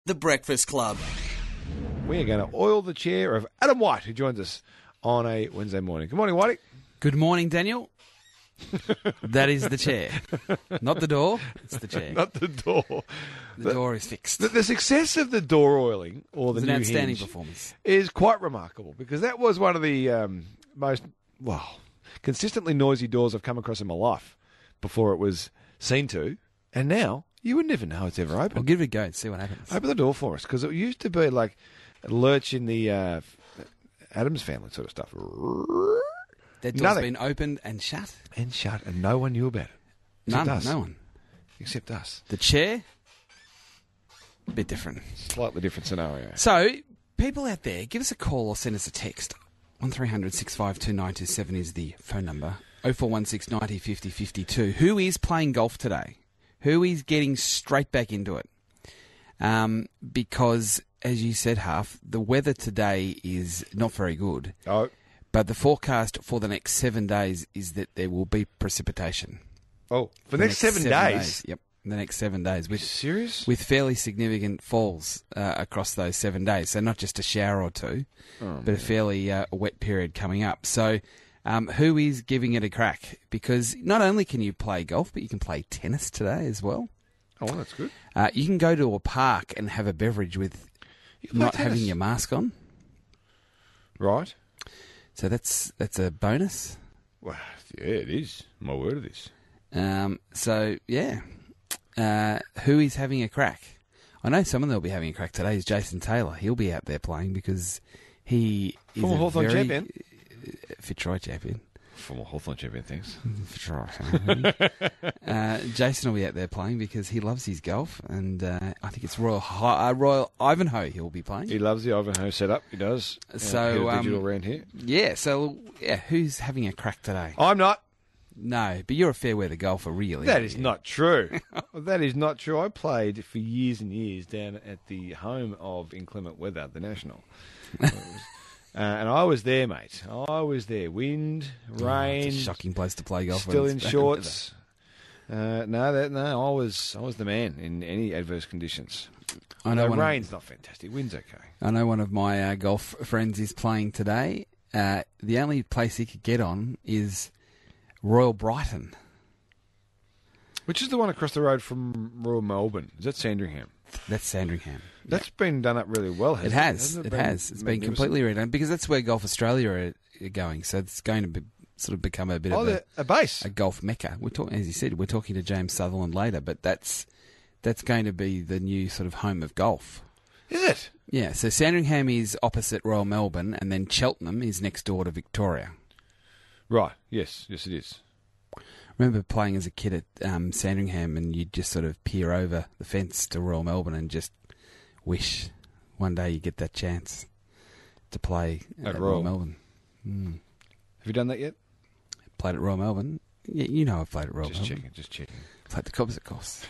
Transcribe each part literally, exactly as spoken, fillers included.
The Breakfast Club. We are going to oil the chair of Adam White, who joins us on a Wednesday morning. Good morning, Whitey. Good morning, Daniel. That is the chair. Not the door, it's the chair. Not the door. The, the door is fixed. The, the success of the door oiling, or the It's new an outstanding hinge, performance. is quite remarkable, because that was one of the um, most, well, consistently noisy doors I've come across in my life before it was seen to, and now you would never know it's ever open. I'll give it a go and see what happens. Open the door for us, because it used to be like a lurch in the uh, Addams Family sort of stuff. That door's Nothing. been opened and shut. And shut, and no one knew about it. Except None, us. no one. Except us. The chair, a bit different. Slightly different scenario. So, people out there, give us a call or send us a text. one three hundred six five two nine two seven is the phone number. oh four one six ninety fifty fifty-two. Who is playing golf today? Who is getting straight back into it? Um, because, as you said, Huff, the weather today is not very good. Oh. But the forecast for the next seven days is that there will be precipitation. Oh, for the next, seven, days? Yep, the next seven days. With, With, serious? with fairly significant falls uh, across those seven days. So not just a shower or two, Oh, but a fairly uh, wet period coming up. So um, who is giving it a crack? Because not only can you play golf, but you can play tennis today as well. Oh, well, that's good. Uh, you can go to a park and have a beverage with You can play not tennis. having your mask on. Right. So that's that's a bonus. Well, yeah, it is. My word it is. Um, so, yeah. Uh, who is having a crack? I know someone that will be having a crack today is Jason Taylor. He'll be out there playing because he is Former a Hawthorn very champion. Fitzroy champion. Former Hawthorn champion, thanks. Fitzroy. uh, Jason will be out there playing because he loves his golf, and uh, I think it's Royal Hi- uh, Royal Ivanhoe he'll be playing. He loves the Ivanhoe setup. He does. So, uh, um, digital around here. Yeah, so, yeah, who's having a crack today? I'm not. No, but you're a fair weather golfer, really. That aren't is you? not true. That is not true. I played for years and years down at the home of inclement weather, the National. Uh, and I was there, mate. I was there. Wind, rain, Oh, it's a shocking place to play golf. when still it's in bad shorts. Uh, no, that no. I was I was the man in any adverse conditions. I know No, one of- rain's not fantastic. Wind's okay. I know one of my uh, golf friends is playing today. Uh, the only place he could get on is Royal Brighton. Which is the one across the road from Royal Melbourne? Is that Sandringham? That's Sandringham. That's been done up really well, It hasn't it? has. Hasn't It been has. It's been magnificent? completely redone because that's where Golf Australia are, are going. So it's going to be, sort of become a bit Oh, of the- a, a base. a golf mecca. We're talking, as you said, we're talking to James Sutherland later, but that's that's going to be the new sort of home of golf. Is it? Yeah. So Sandringham is opposite Royal Melbourne, and then Cheltenham is next door to Victoria. Right. Yes. Yes, it is. Remember playing as a kid at um, Sandringham, and you'd just sort of peer over the fence to Royal Melbourne and just wish one day you get that chance to play At at, Royal. Royal Melbourne. Mm. Have you done that yet? Played at Royal Melbourne. Yeah, you know I've played at Royal Just Melbourne. checking. Just checking. Played the Composite course.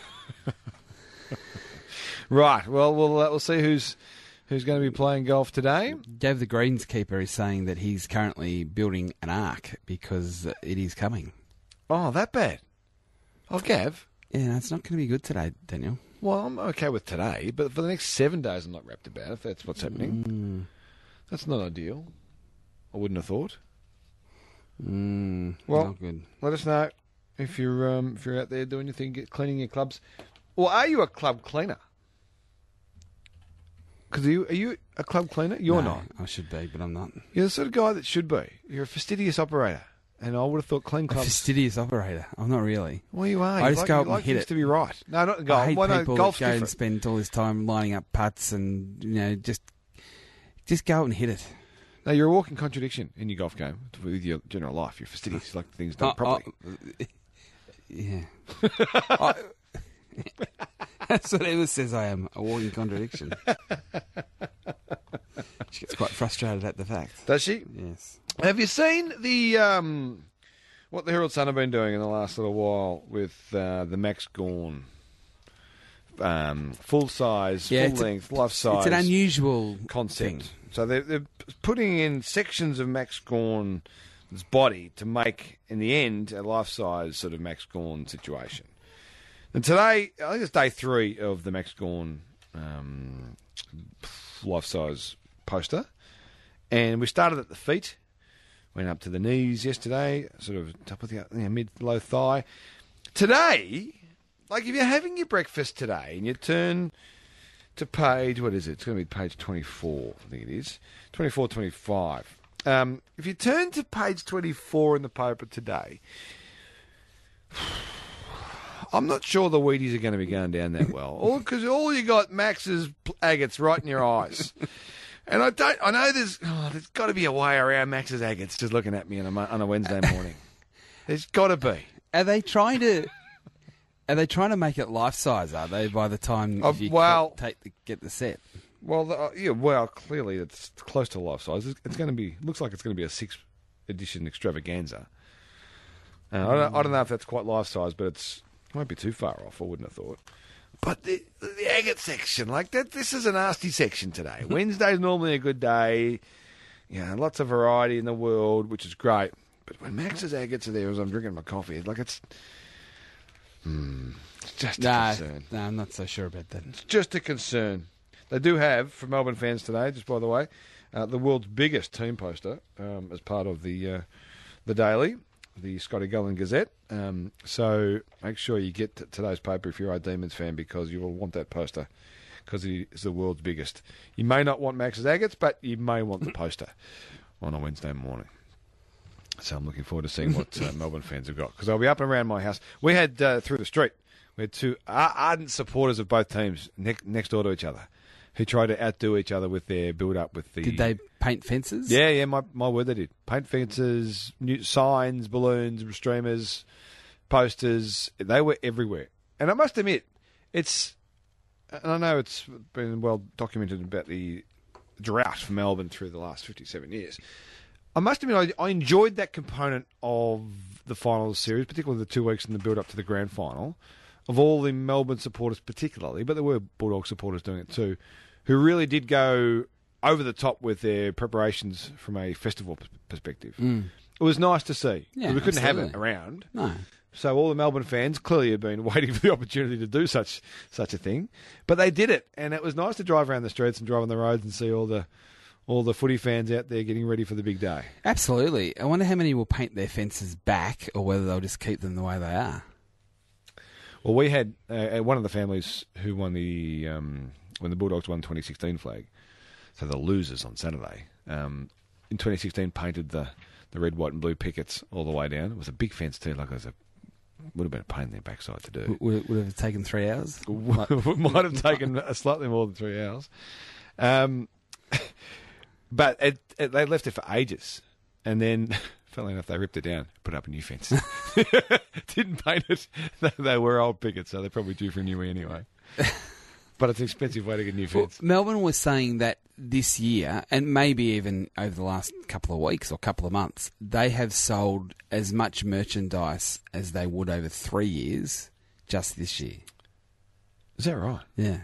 Right. Well, we'll uh, we'll see who's who's going to be playing golf today. Gav the greenskeeper is saying that he's currently building an ark because it is coming. Oh, that bad. Oh, Gav. Yeah, no, it's not going to be good today, Daniel. Well, I'm okay with today, but for the next seven days, I'm not wrapped about. If that's what's happening, Mm. that's not ideal. I wouldn't have thought. Mm, Well- not good. Let us know if you're um, if you're out there doing your thing, get, cleaning your clubs, or are you a club cleaner? Because are you, are you a club cleaner? You're No, not. I should be, but I'm not. You're the sort of guy that should be. You're a fastidious operator, and I would have thought clean A clubs. fastidious operator. I'm not really. Well, you are. I You just like, go you up and like hit things it. to be right. No, not golf. I hate well, no, people golf's that go different. and spend all this time lining up putts and, you know, just just go out and hit it. No, you're a walking contradiction in your golf game with your general life. You're fastidious, you like things done Oh, properly. oh, yeah. I, that's what Emma says I am, a walking contradiction. She gets quite frustrated at the fact. Does she? Yes. Have you seen the um, what the Herald Sun have been doing in the last little while with uh, the Max Gorn um, full size, Yeah, full it's a- length, life size? It's an unusual concept. thing. So they're, they're putting in sections of Max Gorn's body to make, in the end, a life-size sort of Max Gorn situation. And today, I think it's day three of the Max Gorn um, life-size poster. And we started at the feet, went up to the knees yesterday, sort of top of the you know, mid, low thigh. Today, like if you're having your breakfast today and you turn to page, what is it? It's going to be page twenty-four, I think it is. twenty-four, twenty-five. Um, if you turn to page twenty-four in the paper today, I'm not sure the Wheaties are going to be going down that well. All because all you got, Max's agates right in your eyes. And I don't. I know there's. Oh, there's got to be a way around Max's agates just looking at me on a mo- on a Wednesday morning. There's got to be. Are they trying to? Are they trying to make it life size? Are they by the time Uh, you well- take the, get the set? Well, the, uh, yeah. Well, clearly it's close to life size. It's, it's going to be. Looks like it's going to be a six edition extravaganza. Uh, I, don't, I don't know if that's quite life size, but it's it won't be too far off. I wouldn't have thought. But the, the agate section, like that, this is a nasty section today. Wednesday's normally a good day. You know, lots of variety in the world, which is great. But when Max's agates are there as I'm drinking my coffee, it's like it's, hmm, it's just a No, concern. no, I'm not so sure about that. It's just a concern. They do have, for Melbourne fans today, just by the way, uh, the world's biggest team poster um, as part of the uh, the Daily, the Scotty Gullen Gazette. Um, so make sure you get t- today's paper if you're a Demons fan, because you will want that poster, because it is the world's biggest. You may not want Max's agates, but you may want the poster on a Wednesday morning. So I'm looking forward to seeing what uh, Melbourne fans have got, because I'll be up and around my house. We had, uh, through the street, we had two ar- ardent supporters of both teams ne- next door to each other, who tried to outdo each other with their build-up with the... Did they paint fences? Yeah, yeah, my, my word, they did. Paint fences, new signs, balloons, streamers, posters. They were everywhere. And I must admit, it's... And I know it's been well documented about the drought for Melbourne through the last fifty-seven years. I must admit, I, I enjoyed that component of the finals series, particularly the two weeks in the build-up to the grand final, of all the Melbourne supporters particularly, but there were Bulldog supporters doing it too, who really did go over the top with their preparations from a festival p- perspective. Mm. It was nice to see. Yeah, we couldn't have absolutely. it around. No. So all the Melbourne fans clearly have been waiting for the opportunity to do such such a thing. But they did it, and it was nice to drive around the streets and drive on the roads and see all the all the footy fans out there getting ready for the big day. Absolutely. I wonder how many will paint their fences back, or whether they'll just keep them the way they are. Well, we had uh, one of the families who won the um, when the Bulldogs won the twenty sixteen flag, so the losers on Saturday, um, in twenty sixteen painted the, the red, white and blue pickets all the way down. It was a big fence too, like it was a would have been a pain in their backside to do. W- Would, would it have taken three hours? Might have taken a slightly more than three hours. Um, but it, it, they left it for ages. And then, funnily enough, they ripped it down, put up a new fence. Didn't paint it. They, they were old pickets, so they're probably due for a new one anyway. But it's an expensive way to get a new Well, fence. Melbourne was saying that this year, and maybe even over the last couple of weeks or couple of months, they have sold as much merchandise as they would over three years just this year. Is that right? Yeah.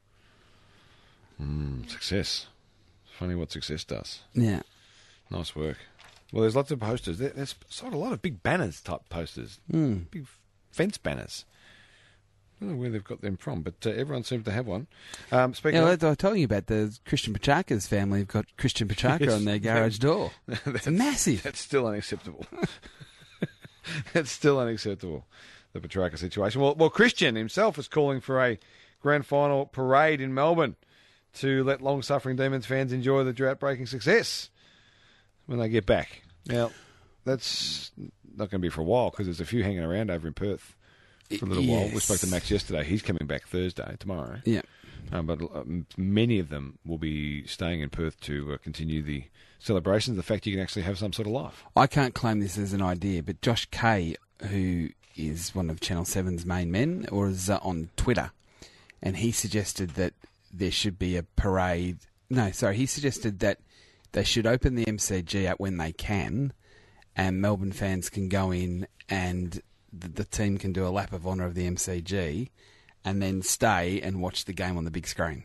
Mm, success. Funny what success does. Yeah. Nice work. Well, there's lots of posters. There- There's sold a lot of big banners type posters. Mm. Big fence banners. I don't know where they've got them from, but uh, everyone seems to have one. Um, speaking Yeah, of... I was telling you about the Christian Petrarca's family have got Christian Petrarca Yes. on their garage door. It's massive. That's still unacceptable. That's still unacceptable, the Petrarca situation. Well, well, Christian himself is calling for a grand final parade in Melbourne to let long-suffering Demons fans enjoy the drought-breaking success when they get back. Now, that's not going to be for a while, because there's a few hanging around over in Perth for a little while. We Yes. spoke to Max yesterday. He's coming back Thursday, tomorrow. Yeah. Um, but um, many of them will be staying in Perth to uh, continue the celebrations, the fact you can actually have some sort of life. I can't claim this as an idea, but Josh Kay, who is one of Channel seven's main men, was uh, on Twitter, and he suggested that there should be a parade. No, sorry, he suggested that they should open the M C G up when they can, and Melbourne fans can go in and the, the team can do a lap of honour of the M C G and then stay and watch the game on the big screen.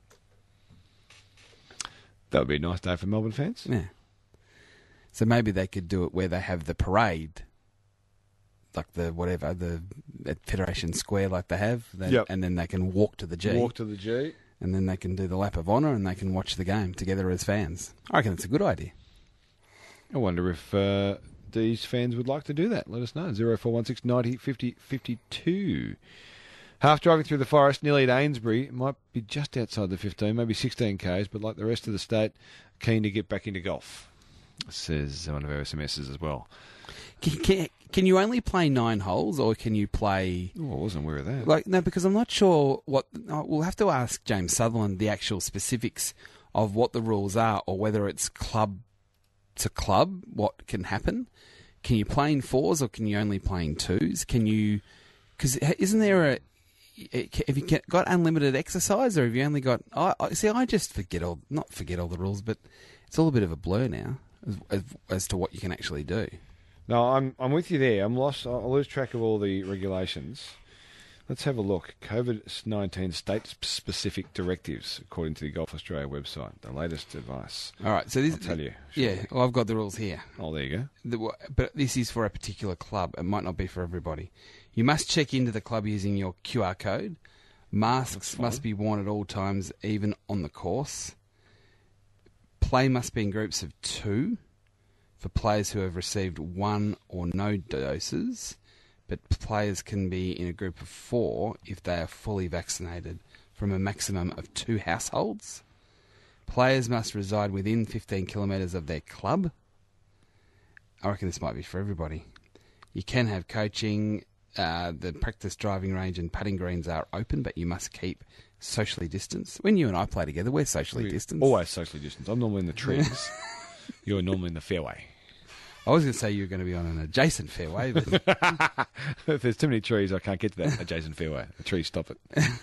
That would be a nice day for Melbourne fans. Yeah. So maybe they could do it where they have the parade, like the whatever, the at Federation Square like they have, they, Yep. and then they can walk to the G. Walk to the G. and then they can do the lap of honour and they can watch the game together as fans. I reckon it's a good idea. I wonder if uh, these fans would like to do that. Let us know. zero four one six ninety fifty fifty-two. Half driving through the forest, nearly at Ainsbury. It might be just outside the fifteen, maybe sixteen kays, but like the rest of the state, keen to get back into golf, says one of our S M Ses as well. Can, can, can you only play nine holes, or can you play... Oh, I wasn't aware of that. Like no, because I'm not sure what... We'll have to ask James Sutherland the actual specifics of what the rules are, or whether it's club to club, what can happen. Can you play in fours, or can you only play in twos? Can you... Because isn't there a... Have you got unlimited exercise, or have you only got... I, I see, I just forget all... Not forget all the rules, but it's all a bit of a blur now as, as, as to what you can actually do. No, I'm I'm with you there. I'm lost. I lose track of all the regulations. Let's have a look. COVID nineteen state-specific directives, according to the Golf Australia website. The latest advice. All right, so this... I'll tell you. Yeah, shortly. well, I've got the rules here. Oh, there you go. The, but this is for a particular club. It might not be for everybody. You must check into the club using your Q R code. Masks must be worn at all times, even on the course. Play must be in groups of two for players who have received one or no doses, but players can be in a group of four if they are fully vaccinated from a maximum of two households. Players must reside within fifteen kilometres of their club. I reckon this might be for everybody. You can have coaching. Uh, the practice driving range and putting greens are open, but you must keep socially distanced. When you and I play together, we're socially We're distanced. Always socially distanced. I'm normally in the trees. You're normally in the fairway. I was going to say you were going to be on an adjacent fairway, but... If there's too many trees, I can't get to that adjacent fairway. The trees stop it.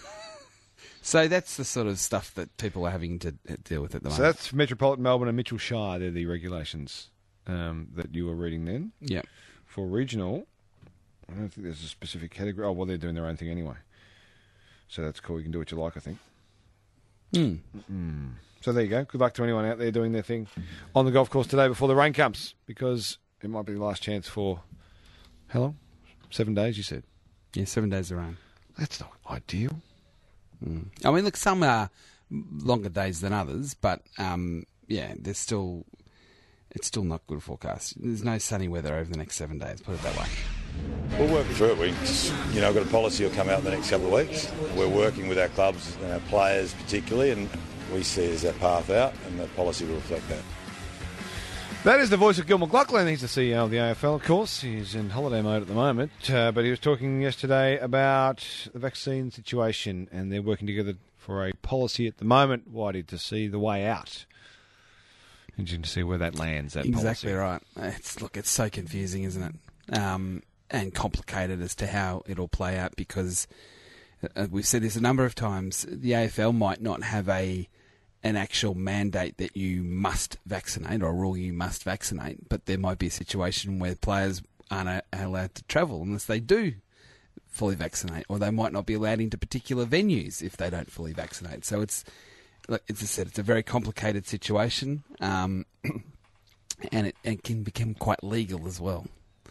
So that's the sort of stuff that people are having to deal with at the moment. So that's Metropolitan Melbourne and Mitchell Shire. They're the regulations um, that you were reading then. Yeah. For regional, I don't think there's a specific category. Oh, well, they're doing their own thing anyway. So that's cool. You can do what you like, I think. Mm. Mm. So there you go. Good luck to anyone out there doing their thing on the golf course today before the rain comes, because it might be the last chance for, how long? Seven days, you said? Yeah, seven days of rain. That's not ideal. Mm. I mean, look, some are longer days than others, but um, yeah, there's still it's still not good forecast. There's no sunny weather over the next seven days. Put it that way. We're working through it. We, you know, got a policy will come out in the next couple of weeks. We're working with our clubs and our players particularly, and we see it as our path out, and the policy will reflect that. That is the voice of Gil McLaughlin. He's the C E O of the A F L, of course. He's in holiday mode at the moment, uh, but he was talking yesterday about the vaccine situation, and they're working together for a policy at the moment, Whitey, to see the way out. Interesting to see where that lands, that Exactly policy. right. It's look, it's so confusing, isn't it? Um, and complicated as to how it'll play out, because uh, we've said this a number of times. The A F L might not have a an actual mandate that you must vaccinate, or a rule you must vaccinate, but there might be a situation where players aren't a- allowed to travel unless they do fully vaccinate, or they might not be allowed into particular venues if they don't fully vaccinate. So it's, like as I said, it's a very complicated situation, um, and it, it can become quite legal as well.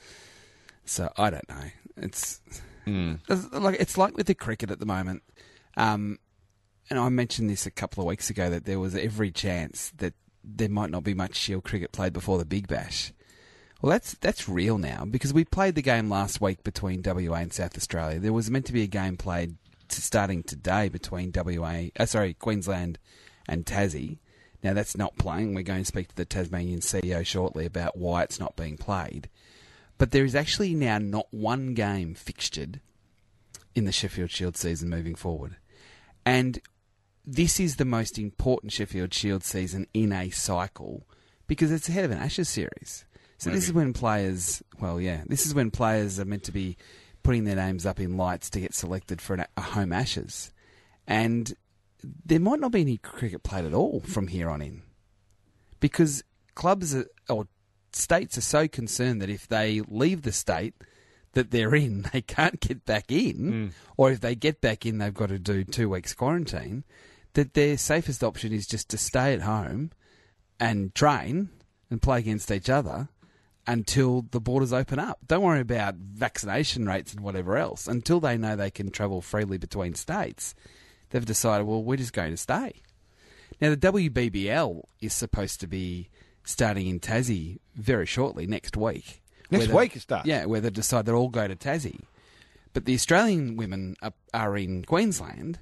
So I don't know. It's, Mm. it's like it's like with the cricket at the moment. Um, And I mentioned this a couple of weeks ago, that there was every chance that there might not be much Shield cricket played before the Big Bash. Well, that's that's real now, because we played the game last week between W A and South Australia. There was meant to be a game played to starting today between W A, uh, sorry, Queensland and Tassie. Now that's not playing. We're going to speak to the Tasmanian C E O shortly about why it's not being played. But there is actually now not one game fixtured in the Sheffield Shield season moving forward. And this is the most important Sheffield Shield season in a cycle, because it's ahead of an Ashes series. So Maybe. This is when players, well, yeah, this is when players are meant to be putting their names up in lights to get selected for an, a home Ashes. And there might not be any cricket played at all from here on in, because clubs are, or states are so concerned that if they leave the state that they're in, they can't get back in, Mm. or if they get back in, they've got to do two weeks quarantine, that their safest option is just to stay at home and train and play against each other until the borders open up. Don't worry about vaccination rates and whatever else. Until they know they can travel freely between states, they've decided, well, we're just going to stay. Now, the W B B L is supposed to be starting in Tassie very shortly, next week. Next week it starts? Yeah, where they decide they'll all go to Tassie. But the Australian women are, are in Queensland,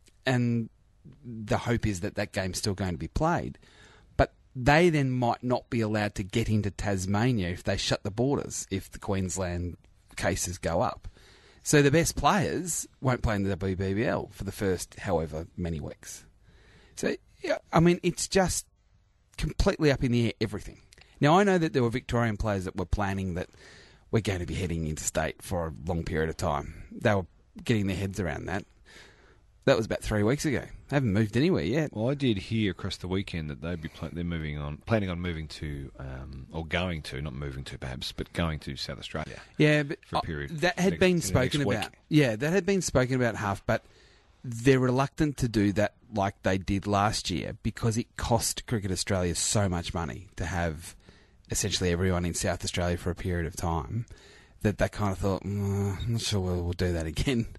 and the hope is that that game's still going to be played. But they then might not be allowed to get into Tasmania if they shut the borders, if the Queensland cases go up. So the best players won't play in the W B B L for the first however many weeks. So, yeah, I mean, it's just completely up in the air, everything. Now, I know that there were Victorian players that were planning that we're going to be heading interstate for a long period of time. They were getting their heads around that. That was about three weeks ago. They haven't moved anywhere yet. Well, I did hear across the weekend that they'd be pl- they're moving on, planning on moving to, um, or going to, not moving to perhaps, but going to South Australia. Yeah, but for a period. Uh, that had next, been spoken next about. week. Yeah, that had been spoken about half, but they're reluctant to do that like they did last year because it cost Cricket Australia so much money to have essentially everyone in South Australia for a period of time that they kind of thought, mm, I'm not sure we'll, we'll do that again.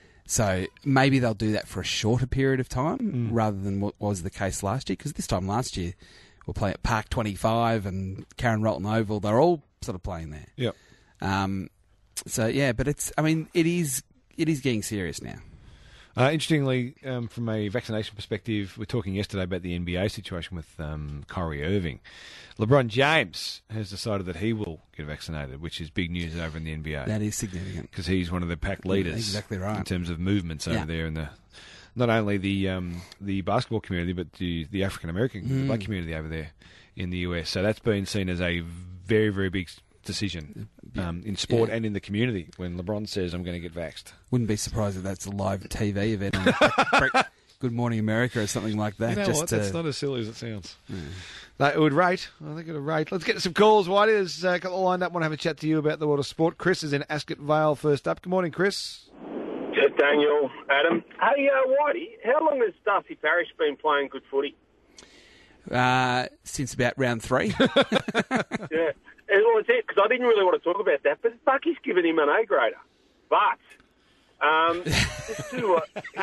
So maybe they'll do that for a shorter period of time mm. rather than what was the case last year, because this time last year we'll play at Park twenty-five and Karen Rolton Oval. They're all sort of playing there. Yep. Um, so, yeah, but it's, I mean, it is it is getting serious now. Uh, interestingly, um, from a vaccination perspective, we were talking yesterday about the N B A situation with um, Kyrie Irving. LeBron James has decided that he will get vaccinated, which is big news over in the N B A. That is significant. Because he's one of the pack leaders. Exactly right. In terms of movements over yeah. there in the not only the um, the basketball community, but the, the African-American, mm. the black community over there in the U S. So that's been seen as a very, very big decision um, in sport yeah. and in the community when LeBron says, I'm going to get vaxxed. Wouldn't be surprised if that's a live T V event on Good Morning America or something like that. You know just what? to... That's not as silly as it sounds. Yeah. No, it would rate. I think it would rate. Let's get some calls. Whitey, there's a couple lined up. I want to have a chat to you about the world of sport. Chris is in Ascot Vale first up. Good morning, Chris. Just Daniel, Adam. Hey, uh, Whitey, how long has Darcy Parish been playing good footy? Uh, since about round three. yeah. Well, it's it, because I didn't really want to talk about that, but Bucky's given him an A-grader. But, um, just to, uh,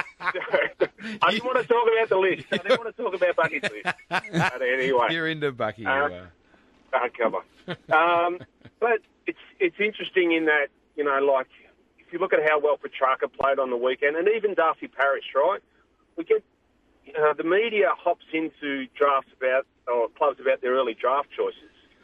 I didn't want to talk about the list. I didn't want to talk about Bucky's list. But anyway. You're into Bucky, uh, you are. Hardcover. Um, but it's it's interesting in that, you know, like, if you look at how well Petrarca played on the weekend, and even Darcy Parish, right, we get, uh, the media hops into drafts about, or clubs about their early draft choices.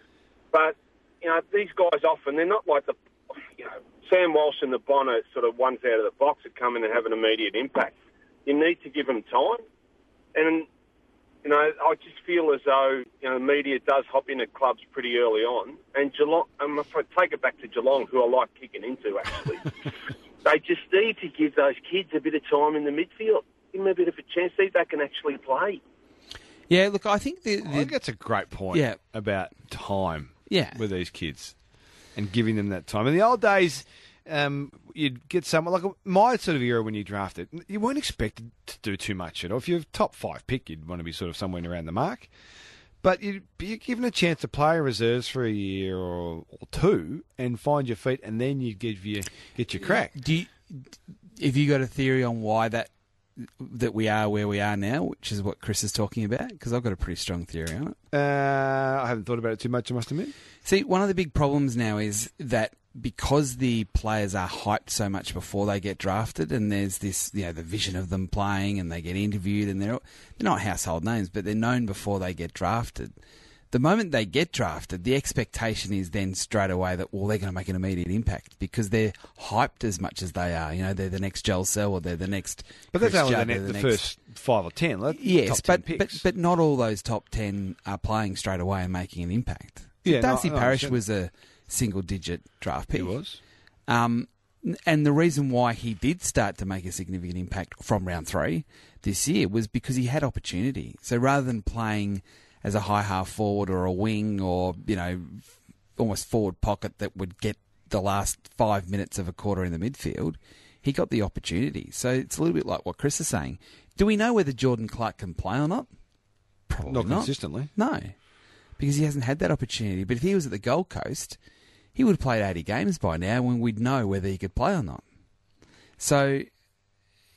But, you know, these guys often, they're not like the, you know, Sam Walsh and the Bonner sort of ones out of the box that come in and have an immediate impact. You need to give them time. And, you know, I just feel as though, you know, the media does hop into clubs pretty early on. And Geelong, I'm afraid, take it back to Geelong, who I like kicking into, actually. They just need to give those kids a bit of time in the midfield. Give them a bit of a chance, see if they can actually play. Yeah, look, I think... The, the, I think that's a great point yeah. about time yeah. with these kids and giving them that time. In the old days, um, you'd get someone... Like my sort of era when you drafted, you weren't expected to do too much at all. If you're top five pick, you'd want to be sort of somewhere around the mark. But you'd be given a chance to play reserves for a year or, or two and find your feet, and then you'd give you, get your crack. Do you, have you got a theory on why that that we are where we are now, which is what Chris is talking about? Because I've got a pretty strong theory on it. Uh, I haven't thought about it too much, I must admit. See, one of the big problems now is that because the players are hyped so much before they get drafted, and there's this, you know, the vision of them playing, and they get interviewed, and they're they're not household names, but they're known before they get drafted. The moment they get drafted, the expectation is then straight away that, well, they're going to make an immediate impact because they're hyped as much as they are. You know, they're the next Joel Sell or they're the next. But that's Chris only Judd, the, the, the next... first five or ten. That's yes, top ten but, picks. but but not all those top ten are playing straight away and making an impact. Yeah, Darcy no, no, Parish was a single-digit draft pick. He was. Um, and the reason why he did start to make a significant impact from round three this year was because he had opportunity. So rather than playing as a high half forward or a wing or, you know, almost forward pocket that would get the last five minutes of a quarter in the midfield, he got the opportunity. So it's a little bit like what Chris is saying. Do we know whether Jordan Clark can play or not? Probably not. Not not. consistently. No, because he hasn't had that opportunity. But if he was at the Gold Coast, he would have played eighty games by now when we'd know whether he could play or not. So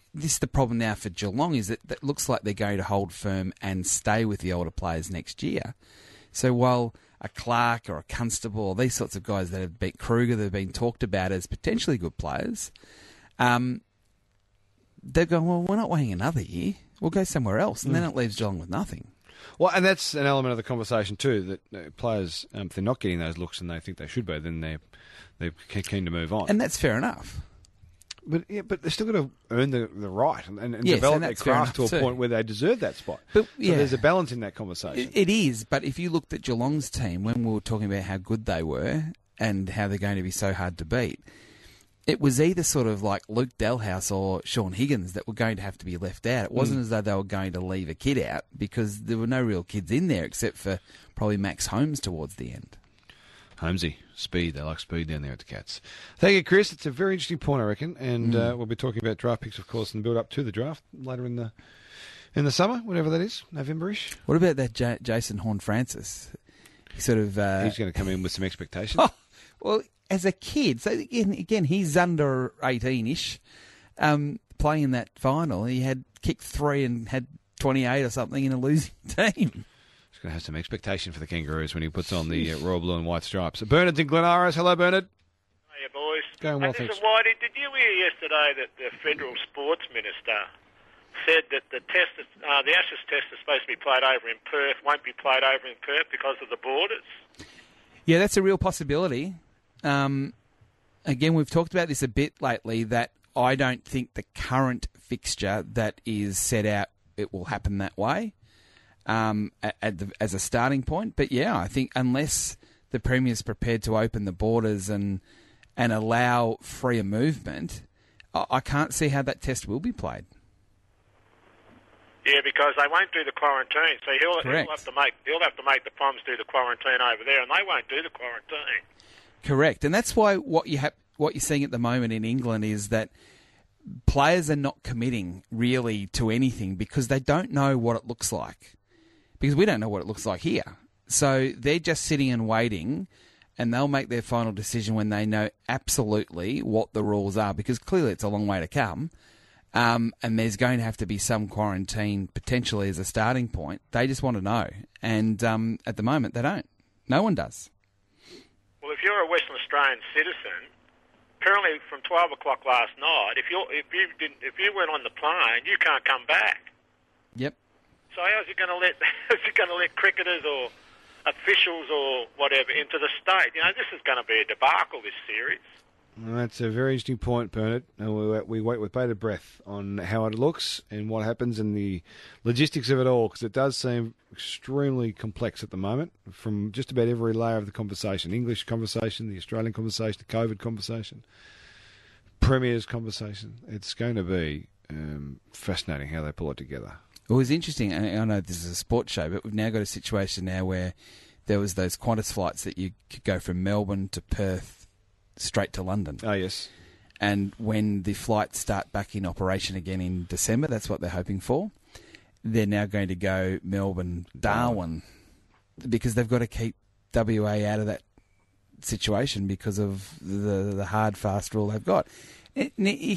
this is the problem now for Geelong, is that it looks like they're going to hold firm and stay with the older players next year. So while a Clark or a Constable, or these sorts of guys that have been Kruger, that have been talked about as potentially good players, um, they're going, well, we're not waiting another year. We'll go somewhere else. And mm. then it leaves Geelong with nothing. Well, and that's an element of the conversation too, that uh, players, um, if they're not getting those looks and they think they should be, then they're, they're keen to move on. And that's fair enough. But yeah, but they're still got to earn the, the right and, and yes, develop and their craft to a too. point where they deserve that spot. But, so yeah. there's a balance in that conversation. It, it is, but if you looked at Geelong's team, when we were talking about how good they were and how they're going to be so hard to beat, it was either sort of like Luke Delhouse or Sean Higgins that were going to have to be left out. It wasn't mm. as though they were going to leave a kid out, because there were no real kids in there except for probably Max Holmes towards the end. Holmesy, speed. They like speed down there at the Cats. Thank you, Chris. It's a very interesting point, I reckon. And mm. uh, we'll be talking about draft picks, of course, and build up to the draft later in the in the summer, whatever that is, November-ish. What about that J- Jason Horne-Francis? He sort of uh... He's going to come in with some expectations. Oh, well, as a kid, so again, again he's under eighteen-ish, um, playing in that final. He had kicked three and had twenty-eight or something in a losing team. He's going to have some expectation for the Kangaroos when he puts on the uh, royal blue and white stripes. Bernard's in Glen Iris. Hello, Bernard. Hiya, boys. Going well, hey, thanks. Whitey, did you hear yesterday that the federal sports minister said that the test, uh, the Ashes test is supposed to be played over in Perth, won't be played over in Perth because of the borders? Yeah, that's a real possibility. Um, again, we've talked about this a bit lately, that I don't think the current fixture that is set out, it will happen that way um, at, at the, as a starting point. But yeah, I think unless the Premier's prepared to open the borders and and allow freer movement, I, I can't see how that test will be played. Yeah, because they won't do the quarantine, so he'll, he'll have to make he'll have to make the Poms do the quarantine over there, and they won't do the quarantine. Correct, and that's why what you have, what you're seeing at the moment in England is that players are not committing really to anything because they don't know what it looks like. Because we don't know what it looks like here, so they're just sitting and waiting, and they'll make their final decision when they know absolutely what the rules are. Because clearly, it's a long way to come. Um, and there's going to have to be some quarantine potentially as a starting point. They just want to know. And um, at the moment, they don't. No one does. Well, if you're a Western Australian citizen, apparently from twelve o'clock last night, if, you're, if, you didn't, if you went on the plane, you can't come back. Yep. So how's he going to let how's he going to let cricketers or officials or whatever into the state? You know, this is going to be a debacle, this series. Well, that's a very interesting point, Bernard. And we, we wait with bated breath on how it looks and what happens and the logistics of it all, because it does seem extremely complex at the moment from just about every layer of the conversation. English conversation, the Australian conversation, the COVID conversation, Premier's conversation. It's going to be um, fascinating how they pull it together. Well, it was interesting. I know this is a sports show, but we've now got a situation now where there was those Qantas flights that you could go from Melbourne to Perth straight to London. Oh, yes. And when the flights start back in operation again in December, that's what they're hoping for, they're now going to go Melbourne-Darwin because they've got to keep W A out of that situation because of the the hard, fast rule they've got. It, you,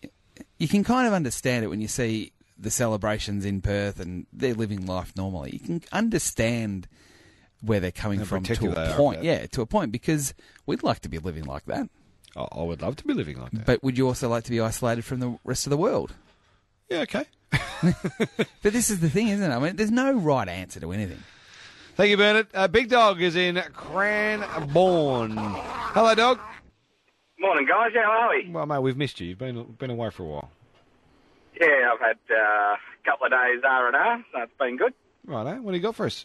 you can kind of understand it when you see the celebrations in Perth and they're living life normally. You can understand where they're coming How from to a point. Yeah, to a point, because we'd like to be living like that. Oh, I would love to be living like that. But would you also like to be isolated from the rest of the world? Yeah, okay. But this is the thing, isn't it? I mean, there's no right answer to anything. Thank you, Bernard. Uh, Big Dog is in Cranbourne. Hello, Dog. Morning, guys. How are we? Well, mate, we've missed you. You've been been away for a while. Yeah, I've had uh, a couple of days R and R, so it's been good. Righto. What do you got for us?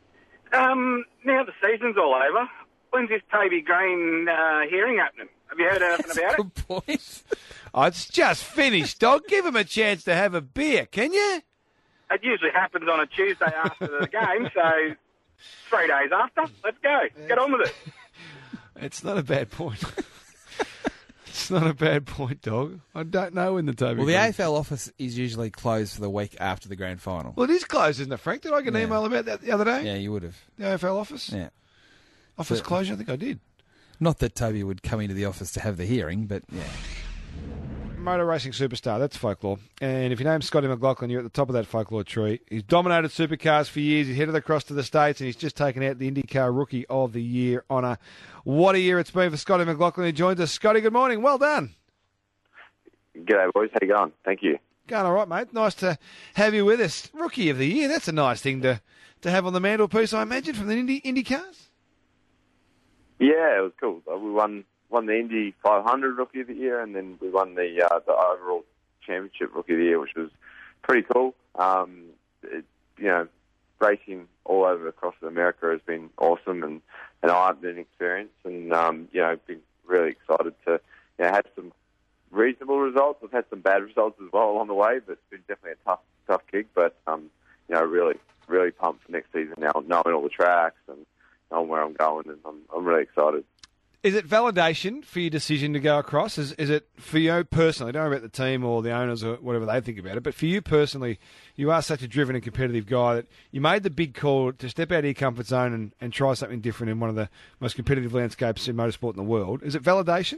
Um, now the season's all over. When's this Toby Green uh, hearing happening? Have you heard anything about Good it? point. Oh, it's just finished, Dog. Give him a chance to have a beer, can you? It usually happens on a Tuesday after the game, so three days after. Let's go. Get on with it. It's not a bad point. It's not a bad point, Dog. I don't know when the Toby Well, the Green... A F L office is usually closed for the week after the grand final. Well, it is closed, isn't it, Frank? Did I get an Yeah. email about that the other day? Yeah, you would have. The A F L office? Yeah. Office So- closure? I think I did. Not that Toby would come into the office to have the hearing, but yeah. motor racing superstar. That's folklore. And if you name Scotty McLaughlin, you're at the top of that folklore tree. He's dominated supercars for years. He's headed across to the States, and he's just taken out the IndyCar Rookie of the Year honour. What a year it's been for Scotty McLaughlin, who joins us. Scotty, good morning. Well done. G'day, boys. How you going? Thank you. Going all right, mate. Nice to have you with us. Rookie of the Year. That's a nice thing to, to have on the mantelpiece, I imagine, from the Indy Indy cars. Yeah, it was cool. We won won the Indy five hundred Rookie of the Year, and then we won the uh, the overall championship Rookie of the Year, which was pretty cool. Um, it, you know, racing all over across America has been awesome and an eye-opening experience, and um, you know, been really excited to you know, have some reasonable results. We've had some bad results as well along the way, but it's been definitely a tough, tough gig. But um, you know, really, really pumped for next season now, knowing all the tracks and knowing where I'm going, and I'm, I'm really excited. Is it validation for your decision to go across? Is is it for you personally? Don't worry about the team or the owners or whatever they think about it, but for you personally, you are such a driven and competitive guy that you made the big call to step out of your comfort zone and, and try something different in one of the most competitive landscapes in motorsport in the world. Is it validation?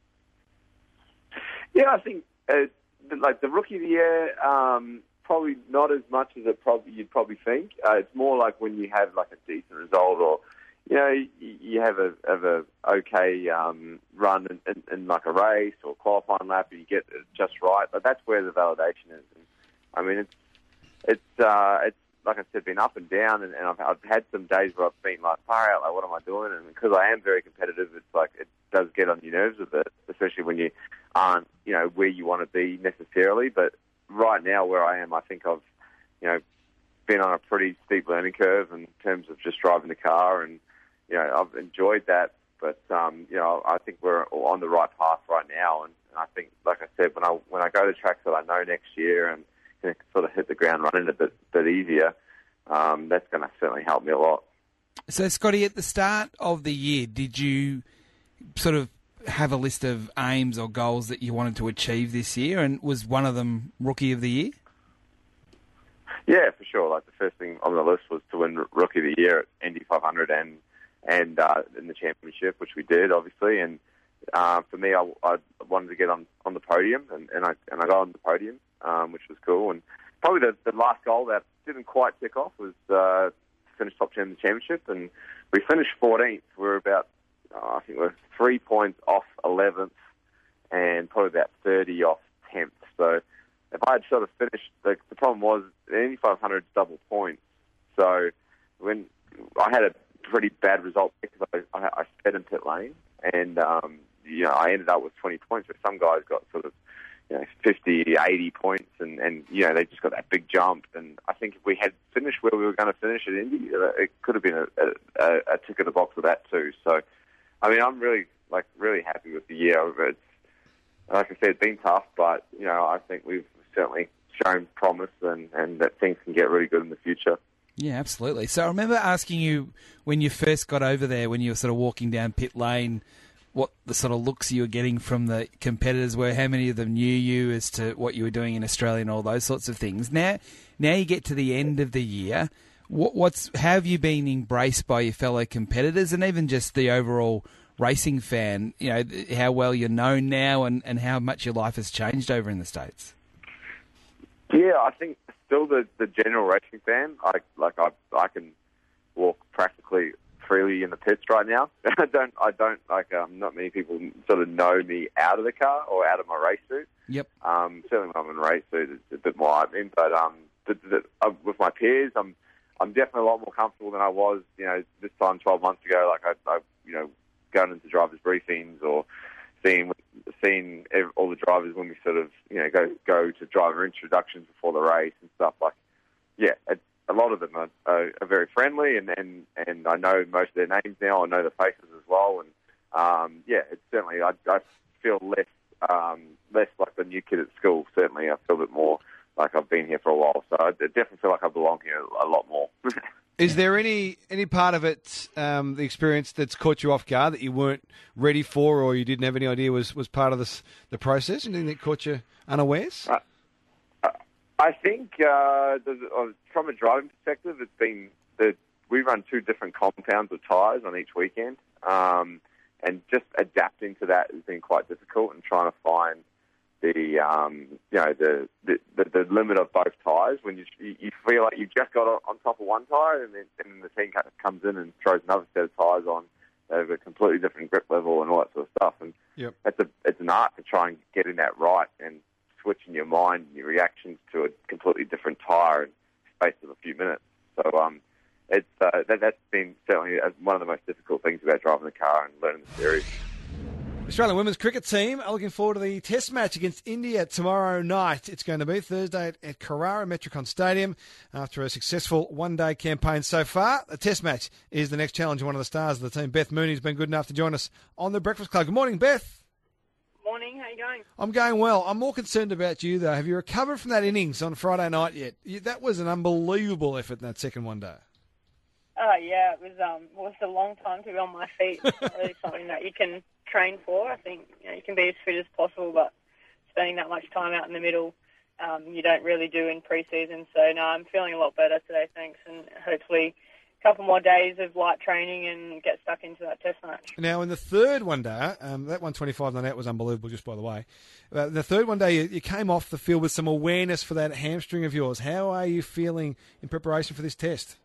Yeah, I think uh, like the Rookie of the Year, um, probably not as much as it probably you'd probably think. Uh, it's more like when you have like a decent result, or you know, you, you have a have a okay um, run in, in, in like a race or qualifying lap, and you get it just right. But that's where the validation is. And, I mean, it's it's uh, it's like I said, been up and down, and, and I've, I've had some days where I've been like, far out, like what am I doing? And because I am very competitive, it's like it does get on your nerves a bit, especially when you aren't, you know, where you want to be necessarily. But right now, where I am, I think I've, you know, been on a pretty steep learning curve in terms of just driving the car, and you know, I've enjoyed that. But um, you know, I think we're on the right path right now, and, and I think, like I said, when I when I go to tracks that I know next year and you know, sort of hit the ground running a bit bit easier, um, that's going to certainly help me a lot. So, Scotty, at the start of the year, did you sort of have a list of aims or goals that you wanted to achieve this year, and was one of them Rookie of the Year? Yeah, for sure. Like the first thing on the list was to win Rookie of the Year at Indy five hundred and and uh, in the championship, which we did, obviously. And uh, for me, I, I wanted to get on, on the podium, and, and I and I got on the podium, um, which was cool. And probably the, the last goal that didn't quite tick off was uh, to finish top ten in the championship, and we finished fourteenth. We're about Uh, I think we're three points off eleventh and probably about thirty off tenth. So if I had sort of finished, the, the problem was the Indy five hundred double points. So when I had a pretty bad result because I, I, I sped in pit lane, and um, you know, I ended up with twenty points, but some guys got sort of you know, fifty, eighty points, and, and you know, they just got that big jump. And I think if we had finished where we were going to finish at Indy, it could have been a, a, a tick in the box of that too. So I mean, I'm really, like, really happy with the year. It's, like I said, it's been tough, but, you know, I think we've certainly shown promise and, and that things can get really good in the future. Yeah, absolutely. So I remember asking you when you first got over there, when you were sort of walking down pit lane, what the sort of looks you were getting from the competitors were, how many of them knew you as to what you were doing in Australia and all those sorts of things. Now, now you get to the end of the year. What, what's how have you been embraced by your fellow competitors and even just the overall racing fan? You know, how well you're known now and, and how much your life has changed over in the States? Yeah, I think still the, the general racing fan. I like I I can walk practically freely in the pits right now. I don't I don't like um, not many people sort of know me out of the car or out of my race suit. Yep. Um, certainly when I'm in a race suit, it's a bit more I mean, but um, the, the, uh, with my peers, I'm I'm definitely a lot more comfortable than I was, you know, this time twelve months ago. Like I, I you know, going into drivers' briefings or seeing seeing all the drivers when we sort of, you know, go go to driver introductions before the race and stuff. Like, yeah, it, a lot of them are, are, are very friendly, and, and, and I know most of their names now. I know the faces as well, and um, yeah, it's certainly I, I feel less um, less like the new kid at school. Certainly, I feel a bit more like I've been here for a while, so I definitely feel like I belong here a lot more. Is there any any part of it, um, the experience that's caught you off guard that you weren't ready for, or you didn't have any idea was, was part of this the process? Anything that caught you unawares? Uh, I think uh, from a driving perspective, it's been that we run two different compounds of tyres on each weekend, um, and just adapting to that has been quite difficult and trying to find the um, you know the, the, the, the limit of both tyres. When you you feel like you've just got on, on top of one tyre, and then, and then the team comes in and throws another set of tyres on that have a completely different grip level and all that sort of stuff. And yep. it's a it's an art to try and getting that right and switching your mind and your reactions to a completely different tyre in the space of a few minutes. So um, it's uh, that, that's been certainly one of the most difficult things about driving the car and learning the series. Australian women's cricket team are looking forward to the test match against India tomorrow night. It's going to be Thursday at, at Carrara Metricon Stadium. After a successful one-day campaign so far, the test match is the next challenge. One of the stars of the team, Beth Mooney, has been good enough to join us on the Breakfast Club. Good morning, Beth. Morning, how you going? I'm going well. I'm more concerned about you, though. Have you recovered from that innings on Friday night yet? You, that was an unbelievable effort in that second one-day. Oh, yeah, it was um, it was a long time to be on my feet. It's not really something that you can train for. I think you know, you can be as fit as possible, but spending that much time out in the middle, um, you don't really do in pre-season. So, no, I'm feeling a lot better today, thanks, and hopefully a couple more days of light training and get stuck into that test match. Now, in the third one-day, um, that one twenty-five on that was unbelievable, just by the way. Uh, the third one-day, you, you came off the field with some awareness for that hamstring of yours. How are you feeling in preparation for this test?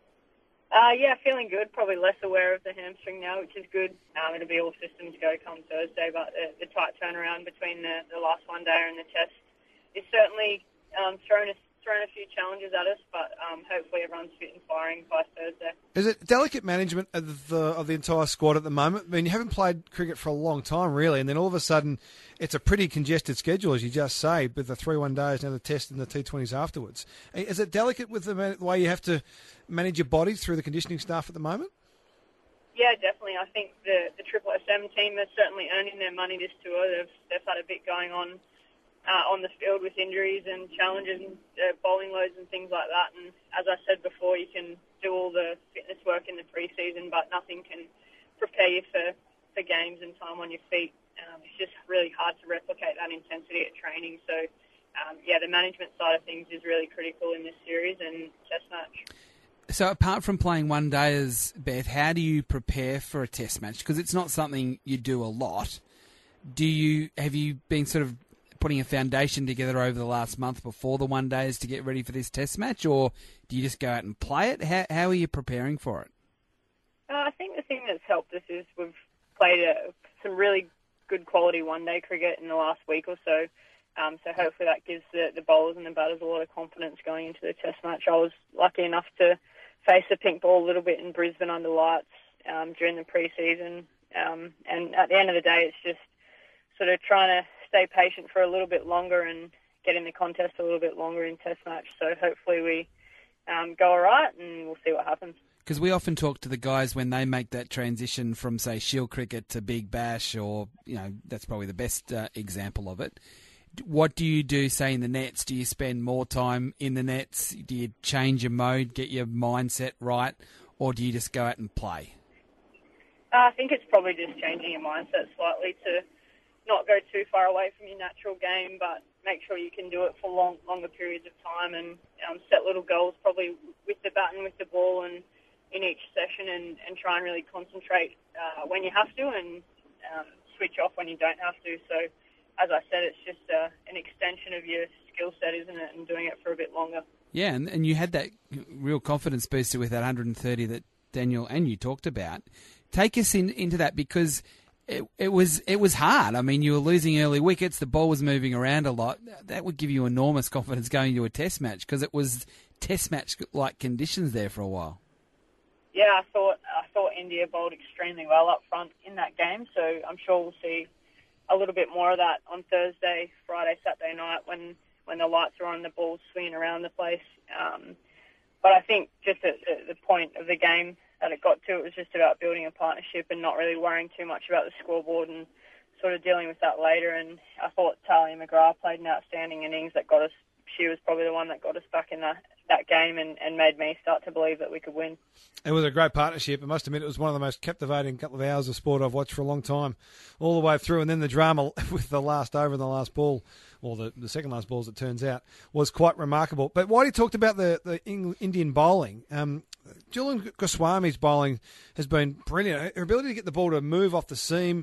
Uh, yeah, feeling good. Probably less aware of the hamstring now, which is good. Um, it'll be all systems go come Thursday, but the, the tight turnaround between the, the last one day and the test is certainly um, thrown, a, thrown a few challenges at us, but um, hopefully everyone's fit and firing by Thursday. Is it delicate management of the, of the entire squad at the moment? I mean, you haven't played cricket for a long time, really, and then all of a sudden it's a pretty congested schedule, as you just say, with the three one-days, now the test and the T twenties afterwards. Is it delicate with the, the way you have to manage your body through the conditioning staff at the moment? Yeah, definitely. I think the the Triple S M team is certainly earning their money this tour. They've, they've had a bit going on uh, on the field with injuries and challenges and uh, bowling loads and things like that. And as I said before, you can do all the fitness work in the pre-season, but nothing can prepare you for, for games and time on your feet. Um, it's just really hard to replicate that intensity at training. So, um, yeah, the management side of things is really critical in this series and test match. So apart from playing one days, Beth, how do you prepare for a test match? Because it's not something you do a lot. Do you have you been sort of putting a foundation together over the last month before the one days to get ready for this test match, or do you just go out and play it? How, how are you preparing for it? Uh, I think the thing that's helped us is we've played a, some really good quality one-day cricket in the last week or so. Um, so hopefully that gives the, the bowlers and the batters a lot of confidence going into the test match. I was lucky enough to face the pink ball a little bit in Brisbane under lights um, during the pre-season. Um, and at the end of the day, it's just sort of trying to stay patient for a little bit longer and get in the contest a little bit longer in test match. So hopefully we um, go all right and we'll see what happens. Because we often talk to the guys when they make that transition from, say, Shield cricket to Big Bash, or, you know, that's probably the best uh, example of it. What do you do, say, in the nets? Do you spend more time in the nets? Do you change your mode, get your mindset right, or do you just go out and play? Uh, I think it's probably just changing your mindset slightly to not go too far away from your natural game, but make sure you can do it for long, longer periods of time and um, set little goals probably with the bat and with the ball and in each session and, and try and really concentrate uh, when you have to and um, switch off when you don't have to. So, as I said, it's just uh, an extension of your skill set, isn't it, and doing it for a bit longer. Yeah, and, and you had that real confidence booster with that one hundred thirty that Daniel and you talked about. Take us in, into that, because it, it was it was hard. I mean, you were losing early wickets, the ball was moving around a lot. That would give you enormous confidence going into a test match, because it was test match-like conditions there for a while. Yeah, I thought I thought India bowled extremely well up front in that game, so I'm sure we'll see a little bit more of that on Thursday, Friday, Saturday night when, when the lights are on, the ball's swinging around the place. Um, but I think just at the, the point of the game that it got to, it was just about building a partnership and not really worrying too much about the scoreboard and sort of dealing with that later. And I thought Talia McGrath played an outstanding innings that got us. She was probably the one that got us back in that, that game and, and made me start to believe that we could win. It was a great partnership. I must admit, it was one of the most captivating couple of hours of sport I've watched for a long time, all the way through. And then the drama with the last over and the last ball, or the, the second last ball, as it turns out, was quite remarkable. But Whitey talked about the, the Indian bowling. Um, Julian Goswami's bowling has been brilliant. Her ability to get the ball to move off the seam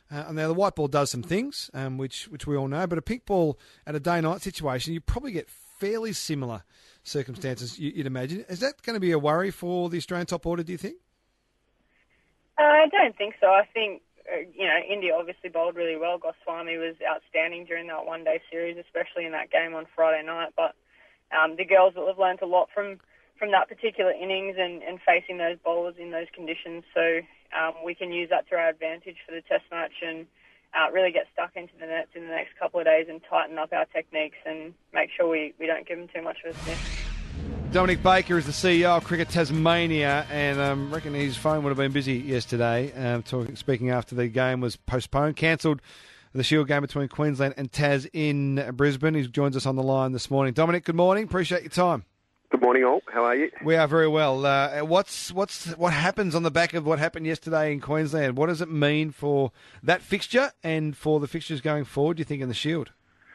Uh, now, the white ball does some things, um, which which we all know, but a pink ball at a day-night situation, you probably get fairly similar circumstances, you'd imagine. Is that going to be a worry for the Australian top order, do you think? Uh, I don't think so. I think, uh, you know, India obviously bowled really well. Goswami was outstanding during that one-day series, especially in that game on Friday night. But um, the girls will have learnt a lot from, from that particular innings and, and facing those bowlers in those conditions. So um, we can use that to our advantage for the test match and uh, really get stuck into the nets in the next couple of days and tighten up our techniques and make sure we, we don't give them too much of a sniff. Dominic Baker is the C E O of Cricket Tasmania, and I um, reckon his phone would have been busy yesterday. Um, talking, speaking after the game was postponed, cancelled, the Shield game between Queensland and Tas in Brisbane. He joins us on the line this morning. Dominic, good morning. Appreciate your time. Good morning, all. How are you? We are very well. Uh, what's what's what happens on the back of what happened yesterday in Queensland? What does it mean for that fixture and for the fixtures going forward, do you think, in the Shield?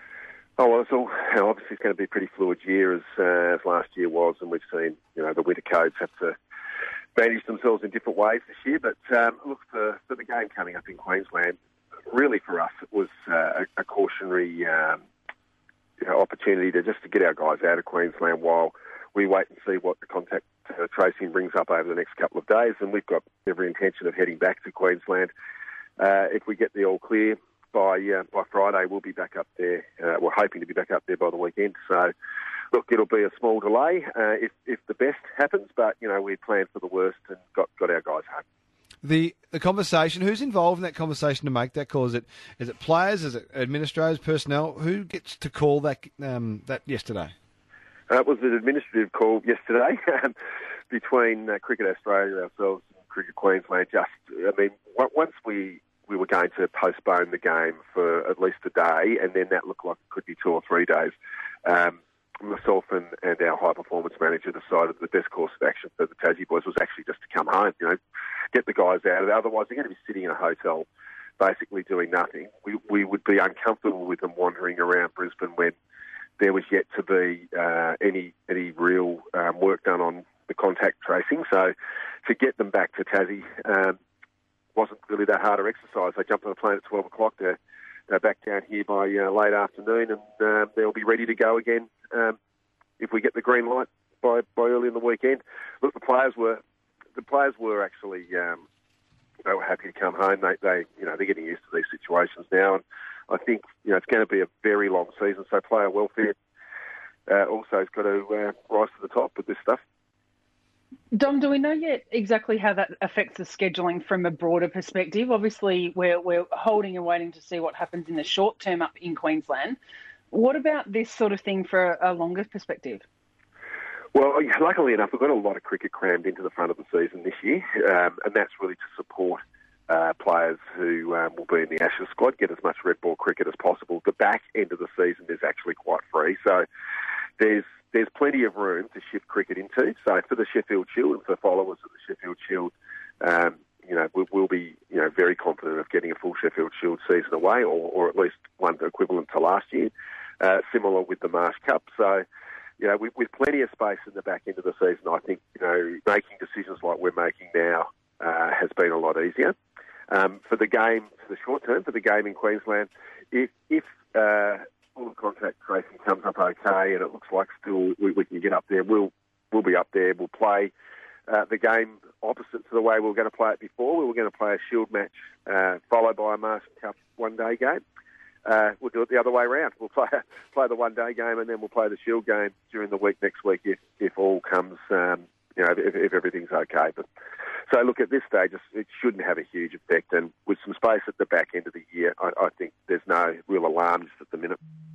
Oh, well, it's all, obviously it's going to be a pretty fluid year as, uh, as last year was, and we've seen, you know, the winter codes have to manage themselves in different ways this year. But um, look, for, for the game coming up in Queensland, really for us it was uh, a, a cautionary um, you know, opportunity to just to get our guys out of Queensland while we wait and see what the contact uh, tracing brings up over the next couple of days. And we've got every intention of heading back to Queensland uh, if we get the all clear. By uh, by Friday, we'll be back up there. Uh, we're hoping to be back up there by the weekend. So, look, it'll be a small delay uh, if if the best happens. But you know, we planned for the worst and got, got our guys home. The the conversation. Who's involved in that conversation to make that call? Is it is it players? Is it administrators, personnel? Who gets to call that um, that yesterday? Uh, it was an administrative call yesterday between uh, Cricket Australia, ourselves, and Cricket Queensland. Just, I mean, once we. we were going to postpone the game for at least a day, and then that looked like it could be two or three days. Um, myself and, and our high-performance manager decided the best course of action for the Tassie boys was actually just to come home, you know, get the guys out of it. Otherwise, they're going to be sitting in a hotel basically doing nothing. We, we would be uncomfortable with them wandering around Brisbane when there was yet to be uh, any any real um, work done on the contact tracing. So to get them back to Tassie, um, wasn't really that hard an exercise. They jumped on a plane at twelve o'clock. They're, they're back down here by uh, late afternoon, and uh, they'll be ready to go again um, if we get the green light by, by early in the weekend. Look, the players were the players were actually um, they were happy to come home. They, they you know they're getting used to these situations now, and I think you know it's going to be a very long season. So player welfare uh, also has got to uh, rise to the top with this stuff. Dom, do we know yet exactly how that affects the scheduling from a broader perspective? Obviously, we're we're holding and waiting to see what happens in the short term up in Queensland. What about this sort of thing for a longer perspective? Well, luckily enough, we've got a lot of cricket crammed into the front of the season this year, um, and that's really to support uh, players who um, will be in the Ashes squad, get as much red ball cricket as possible. The back end of the season is actually quite free, so there's There's plenty of room to shift cricket into. So for the Sheffield Shield and for followers of the Sheffield Shield, um, you know, we'll, we'll be, you know, very confident of getting a full Sheffield Shield season away, or, or at least one equivalent to last year. Uh, similar with the Marsh Cup. So, you know, with, with plenty of space in the back end of the season, I think, you know, making decisions like we're making now uh, has been a lot easier. Um, for the game, for the short term, for the game in Queensland, if if uh, all the contact tracing comes up okay, and it looks like still we, we can get up there, we'll we'll be up there. We'll play uh, the game opposite to the way we were going to play it before. We were going to play a Shield match uh, followed by a Marsh Cup one-day game. Uh, we'll do it the other way around. We'll play play the one-day game, and then we'll play the Shield game during the week next week if if all comes, um, you know, if, if everything's okay. But so look, at this stage, it shouldn't have a huge effect, and with some space at the back end of the year, I, I think there's no real alarms at the minute.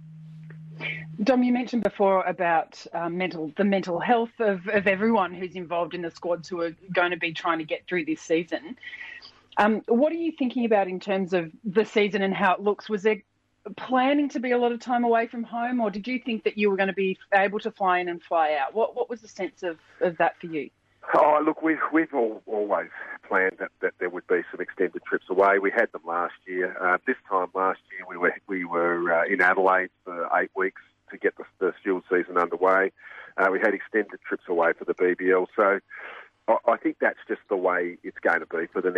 Dom, you mentioned before about uh, mental the mental health of, of everyone who's involved in the squads who are going to be trying to get through this season. Um, what are you thinking about in terms of the season and how it looks? Was there planning to be a lot of time away from home, or did you think that you were going to be able to fly in and fly out? What what was the sense of, of that for you? Oh, look, we've, we've all, always planned that, that there would be some extended trips away. We had them last year. Uh, this time last year, we were we were uh, in Adelaide for eight weeks to get the, the Shield season underway. Uh, we had extended trips away for the B B L. So I, I think that's just the way it's going to be for the next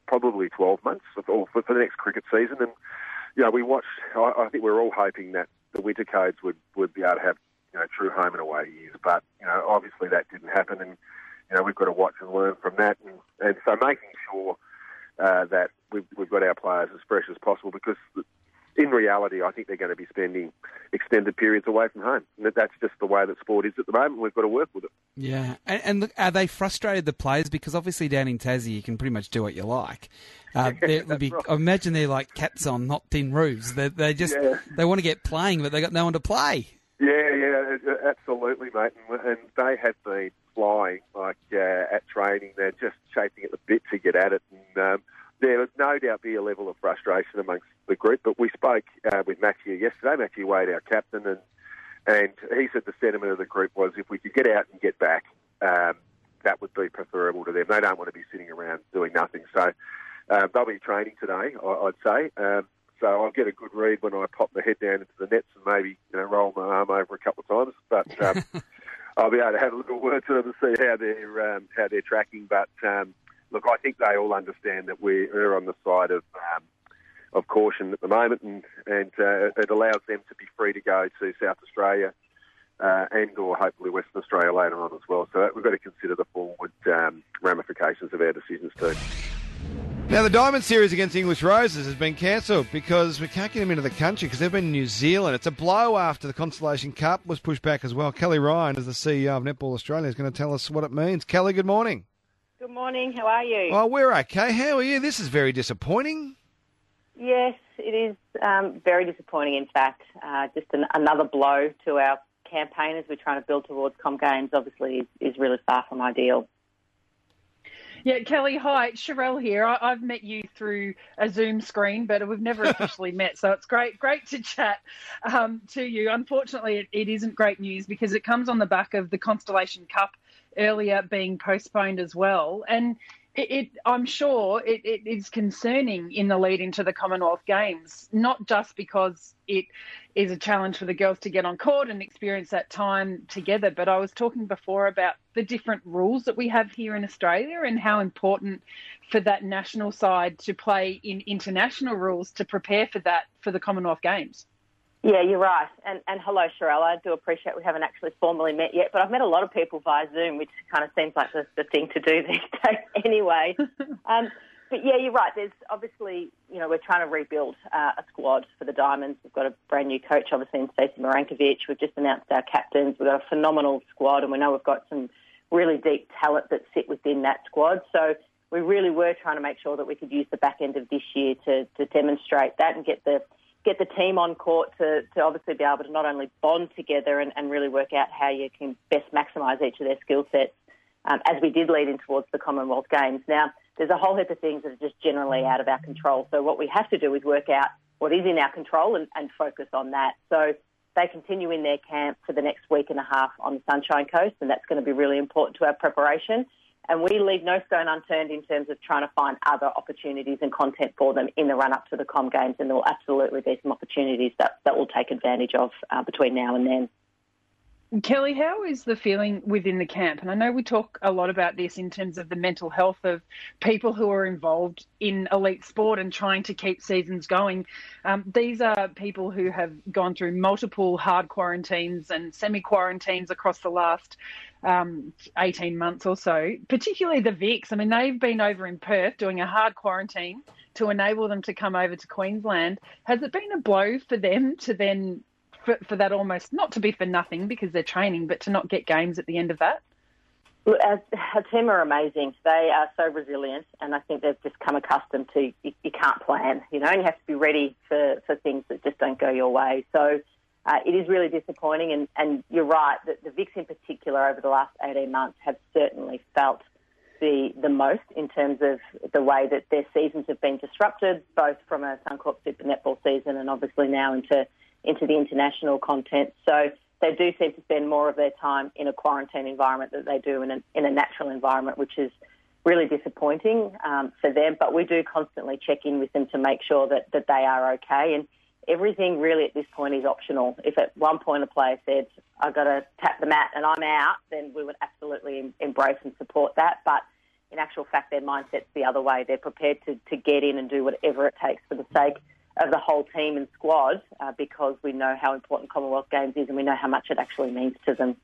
probably twelve months or for, for the next cricket season. And, you know, we watched, I, I think we were all hoping that the winter codes would, would be able to have, you know, true home and away years. But, you know, obviously that didn't happen. And, you know, we've got to watch and learn from that. And, and so making sure uh, that we've, we've got our players as fresh as possible, because in reality, I think they're going to be spending extended periods away from home. And that's just the way that sport is at the moment. We've got to work with it. Yeah. And, and look, are they frustrated, the players? Because obviously down in Tassie, you can pretty much do what you like. Uh, Yeah, be, right. I imagine they're like cats on not tin roofs. They, they just Yeah. they want to get playing, but they got no one to play. Yeah, yeah, absolutely, mate. And, and they have been flying, like, uh, at training. They're just chasing at the bit to get at it. And um, there would no doubt be a level of frustration amongst the group. But we spoke uh, with Matthew yesterday, Matthew Wade, our captain, and and he said the sentiment of the group was if we could get out and get back, um, that would be preferable to them. They don't want to be sitting around doing nothing. So uh, they'll be training today, I, I'd say. Um, so I'll get a good read when I pop my head down into the nets and maybe, you know, roll my arm over a couple of times. But um, I'll be able to have a little word to them and see how they're um, how they're tracking. But um, look, I think they all understand that we're on the side of um, of caution at the moment, and and uh, it allows them to be free to go to South Australia uh, and or hopefully Western Australia later on as well. So we've got to consider the forward um, ramifications of our decisions too. Now, the Diamond Series against English Roses has been cancelled because we can't get them into the country because they've been in New Zealand. It's a blow after the Constellation Cup was pushed back as well. Kelly Ryan, as the C E O of Netball Australia, is going to tell us what it means. Kelly, good morning. Good morning. How are you? Oh, we're okay. How are you? This is very disappointing. Yes, it is um, very disappointing, in fact. Uh, just an, another blow to our campaign as we're trying to build towards Com Games, obviously, is, is really far from ideal. Yeah, Kelly, hi. Sherelle here. I, I've met you through a Zoom screen, but we've never officially met, so it's great great to chat um, to you. Unfortunately, it, it isn't great news because it comes on the back of the Constellation Cup earlier being postponed as well. And it, it I'm sure it, it is concerning in the lead into the Commonwealth Games, not just because it is a challenge for the girls to get on court and experience that time together, but I was talking before about the different rules that we have here in Australia and how important for that national side to play in international rules to prepare for that for the Commonwealth Games. Yeah, you're right. And, and hello, Sherelle. I do appreciate we haven't actually formally met yet, but I've met a lot of people via Zoom, which kind of seems like the, the thing to do these days anyway. um, but, yeah, you're right. There's obviously, you know, we're trying to rebuild uh, a squad for the Diamonds. We've got a brand new coach, obviously, in Stacey Marankovic. We've just announced our captains. We've got a phenomenal squad, and we know we've got some really deep talent that sit within that squad. So we really were trying to make sure that we could use the back end of this year to, to demonstrate that and get the get the team on court to, to obviously be able to not only bond together and, and really work out how you can best maximise each of their skill sets um, as we did lead in towards the Commonwealth Games. Now, there's a whole heap of things that are just generally out of our control. So what we have to do is work out what is in our control and, and focus on that. So they continue in their camp for the next week and a half on the Sunshine Coast, and that's going to be really important to our preparation. And we leave no stone unturned in terms of trying to find other opportunities and content for them in the run-up to the Com Games, and there will absolutely be some opportunities that, that we'll take advantage of uh, between now and then. Kelly, how is the feeling within the camp? And I know we talk a lot about this in terms of the mental health of people who are involved in elite sport and trying to keep seasons going. Um, these are people who have gone through multiple hard quarantines and semi-quarantines across the last um, eighteen months or so, particularly the Vics. I mean, they've been over in Perth doing a hard quarantine to enable them to come over to Queensland. Has it been a blow for them to then For, for that almost, not to be for nothing because they're training, but to not get games at the end of that? Look, our, our team are amazing. They are so resilient, and I think they've just come accustomed to you, you can't plan, you know, and you have to be ready for, for things that just don't go your way. So uh, it is really disappointing, and, and you're right, that the Vics in particular over the last eighteen months have certainly felt the the most in terms of the way that their seasons have been disrupted, both from a Suncorp Super Netball season and obviously now into into the international content. So they do seem to spend more of their time in a quarantine environment than they do in a, in a natural environment, which is really disappointing um, for them. But we do constantly check in with them to make sure that, that they are okay. And everything really at this point is optional. If at one point a player said, I've got to tap the mat and I'm out, then we would absolutely embrace and support that. But in actual fact, their mindset's the other way. They're prepared to, to get in and do whatever it takes for the sake of the whole team and squad uh, because we know how important Commonwealth Games is and we know how much it actually means to them.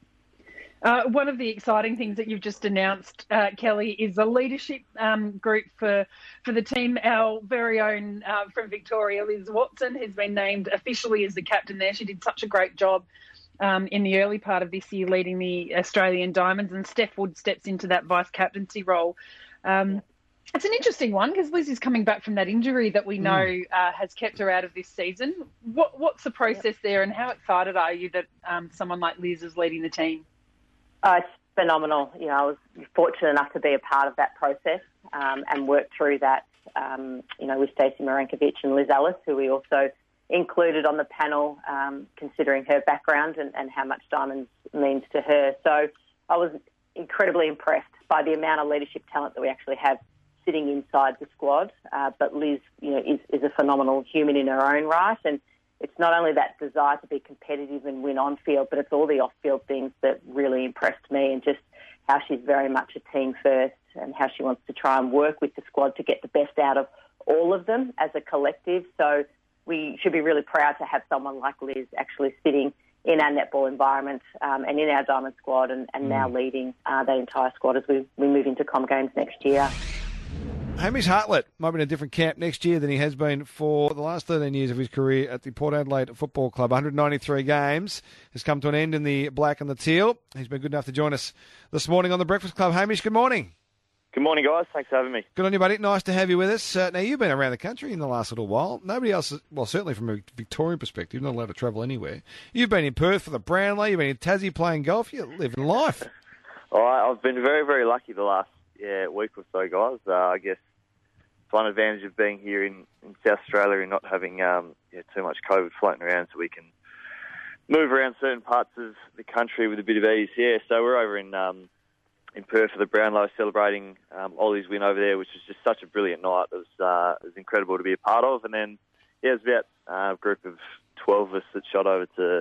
Uh, one of the exciting things that you've just announced, uh, Kelly, is a leadership um, group for, for the team. Our very own uh, from Victoria, Liz Watson, has been named officially as the captain there. She did such a great job um, in the early part of this year leading the Australian Diamonds, and Steph Wood steps into that vice-captaincy role. Um, it's an interesting one because Liz is coming back from that injury that we know mm. uh, has kept her out of this season. What, what's the process yep. there, and how excited are you that um, someone like Liz is leading the team? Oh, it's phenomenal. You know, I was fortunate enough to be a part of that process um, and work through that, um, you know, with Stacey Marankovic and Liz Ellis, who we also included on the panel, um, considering her background and, and how much diamonds means to her. So I was incredibly impressed by the amount of leadership talent that we actually have sitting inside the squad. Uh, but Liz, you know, is, is a phenomenal human in her own right, and it's not only that desire to be competitive and win on field, but it's all the off-field things that really impressed me, and just how she's very much a team first and how she wants to try and work with the squad to get the best out of all of them as a collective. So we should be really proud to have someone like Liz actually sitting in our netball environment um, and in our Diamond squad and, and mm. now leading uh, that entire squad as we, we move into Com Games next year. Hamish Hartlett might be in a different camp next year than he has been for the last thirteen years of his career at the Port Adelaide Football Club. one hundred ninety-three games has come to an end in the black and the teal. He's been good enough to join us this morning on the Breakfast Club. Hamish, good morning. Good morning, guys. Thanks for having me. Good on you, buddy. Nice to have you with us. Uh, now, you've been around the country in the last little while. Nobody else, well, certainly from a Victorian perspective, not allowed to travel anywhere. You've been in Perth for the Brownlow. You've been in Tassie playing golf. You're living life. All right, I've been very, very lucky the last yeah, week or so, guys. Uh, I guess it's one advantage of being here in, in South Australia and not having um, yeah, too much COVID floating around, so we can move around certain parts of the country with a bit of ease. Yeah, so we're over in um, in Perth for the Brownlow, celebrating um, Ollie's win over there, which was just such a brilliant night. It was, uh, it was incredible to be a part of. And then, yeah, it was about uh, a group of twelve of us that shot over to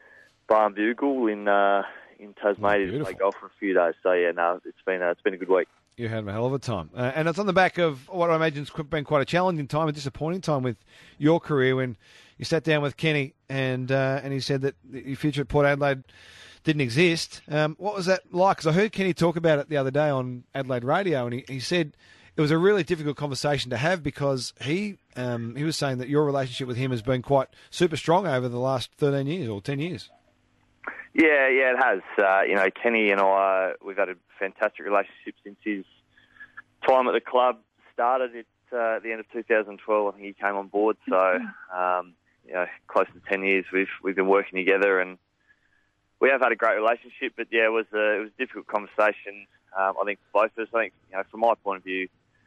Barnbougle in uh, in Tasmania to play golf for a few days. So, yeah, no, it's been, uh, it's been a good week. You had a hell of a time. Uh, and it's on the back of what I imagine has been quite a challenging time, a disappointing time with your career when you sat down with Kenny and uh, and he said that your future at Port Adelaide didn't exist. Um, what was that like? Because I heard Kenny talk about it the other day on Adelaide Radio, and he, he said it was a really difficult conversation to have because he um, he was saying that your relationship with him has been quite super strong over the last thirteen years or ten years. Yeah, yeah, it has. Uh, you know, Kenny and I, we've had a fantastic relationship since his time at the club started at uh, the end of two thousand twelve. I think he came on board. So, um, you know, close to ten years we've we've been working together, and we have had a great relationship. But yeah, it was a, it was a difficult conversation. Um, I think for both of us. I think, you know, from my point of view,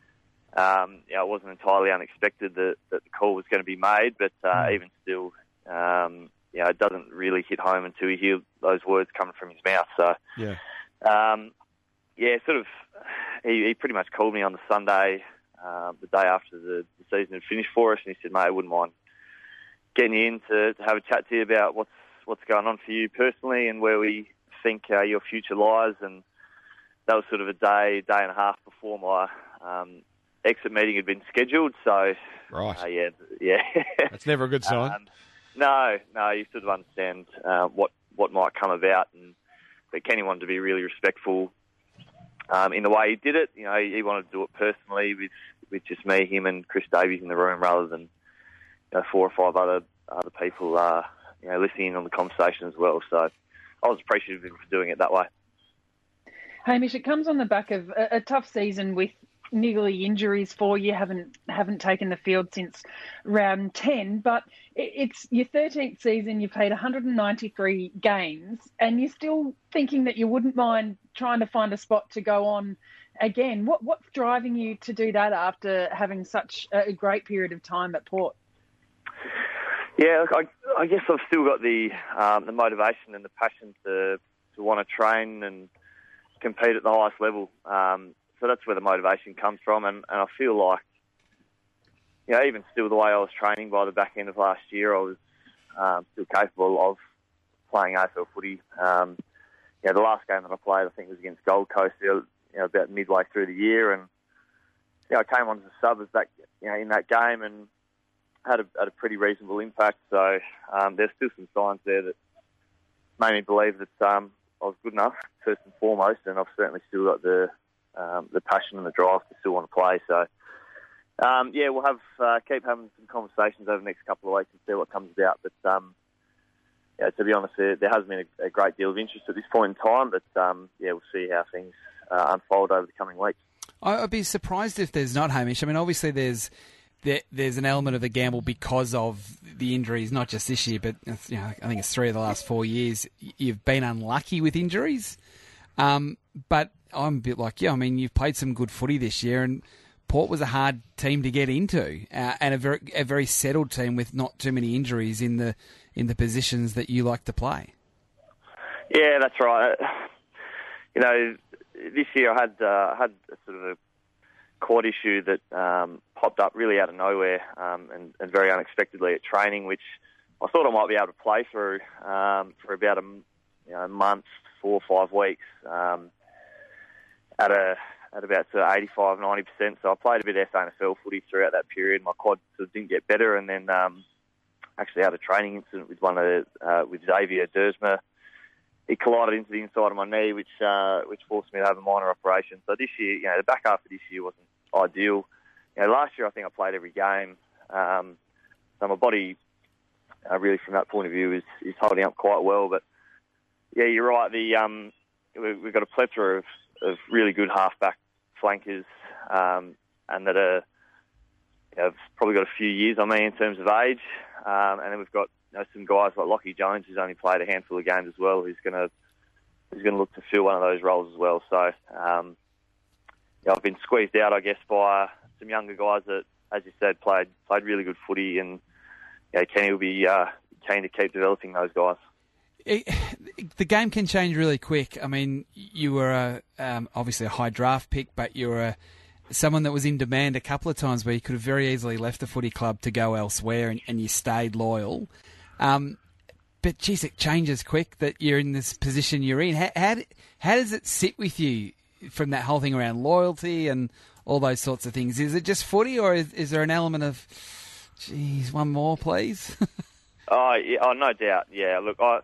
um, you know, it wasn't entirely unexpected that, that the call was going to be made. But uh, even still, um, you know, it doesn't really hit home until you hear those words coming from his mouth. So, yeah, um, yeah, sort of. He, he pretty much called me on the Sunday, uh, the day after the, the season had finished for us, and he said, "Mate, I wouldn't mind getting you in to, to have a chat to you about what's what's going on for you personally and where we think uh, your future lies." And that was sort of a day, day and a half before my um, exit meeting had been scheduled. So, right, uh, yeah, yeah, that's never a good sign. um, no, no, you sort of understand uh, what what might come about, and but Kenny wanted to be really respectful um, in the way he did it. You know, he, he wanted to do it personally with, with just me, him, and Chris Davies in the room, rather than, you know, four or five other other people, uh, you know, listening in on the conversation as well. So I was appreciative of him for doing it that way. Hamish, it comes on the back of a, a tough season with niggly injuries for you. Haven't haven't taken the field since round ten, but it, it's your thirteenth season. You've played one hundred ninety-three games, and you're still thinking that you wouldn't mind trying to find a spot to go on again. What what's driving you to do that after having such a great period of time at Port? Yeah, look, I, I guess I've still got the um, the motivation and the passion to to want to train and compete at the highest level. Um, So that's where the motivation comes from, and, and I feel like, you know, even still the way I was training by the back end of last year, I was um, still capable of playing A F L footy. Um, yeah, the last game that I played, I think, was against Gold Coast. You you know, about midway through the year, and you know, I came on as a sub as that, you know, in that game, and had a, had a pretty reasonable impact. So um, there's still some signs there that made me believe that um, I was good enough, first and foremost, and I've certainly still got the um, the passion and the drive to still want to play. So um, yeah, we'll have uh, keep having some conversations over the next couple of weeks and see what comes about. But um, yeah, to be honest, there, there has been a, a great deal of interest at this point in time. But um, yeah, we'll see how things uh, unfold over the coming weeks. I'd be surprised if there's not, Hamish. I mean, obviously there's there, there's an element of the gamble because of the injuries, not just this year, but you know, I think it's three of the last four years. You've been unlucky with injuries. Um, but I'm a bit like, yeah, I mean, you've played some good footy this year, and Port was a hard team to get into, uh, and a very a very settled team with not too many injuries in the in the positions that you like to play. Yeah, that's right. You know, this year I had uh, had a sort of a quad issue that um, popped up really out of nowhere um, and, and very unexpectedly at training, which I thought I might be able to play through um, for about a you know, month, four or five weeks um, at a at about sort of eighty-five, ninety percent. So I played a bit of S A N F L footy throughout that period. My quad sort of didn't get better, and then um, actually had a training incident with one of uh, with Xavier Dersma. It collided into the inside of my knee, which uh, which forced me to have a minor operation. So this year, you know, the back half of this year wasn't ideal. You know, last year I think I played every game. Um, so my body, uh, really from that point of view, is, is holding up quite well. But yeah, you're right. The um, we, we've got a plethora of, of really good halfback flankers, um, and that are you know, have probably got a few years on me in terms of age. Um, and then we've got you know, some guys like Lockie Jones, who's only played a handful of games as well, who's going to who's going to look to fill one of those roles as well. So um, yeah, I've been squeezed out, I guess, by some younger guys that, as you said, played played really good footy, and you know, Kenny will be uh, keen to keep developing those guys. It, the game can change really quick. I mean, you were a, um, obviously a high draft pick, but you were a, someone that was in demand a couple of times where you could have very easily left the footy club to go elsewhere, and, and you stayed loyal. Um, but, geez, it changes quick that you're in this position you're in. How, how, how does it sit with you from that whole thing around loyalty and all those sorts of things? Is it just footy, or is, is there an element of, geez, one more, please? oh, yeah, oh, no doubt. Yeah, look, I...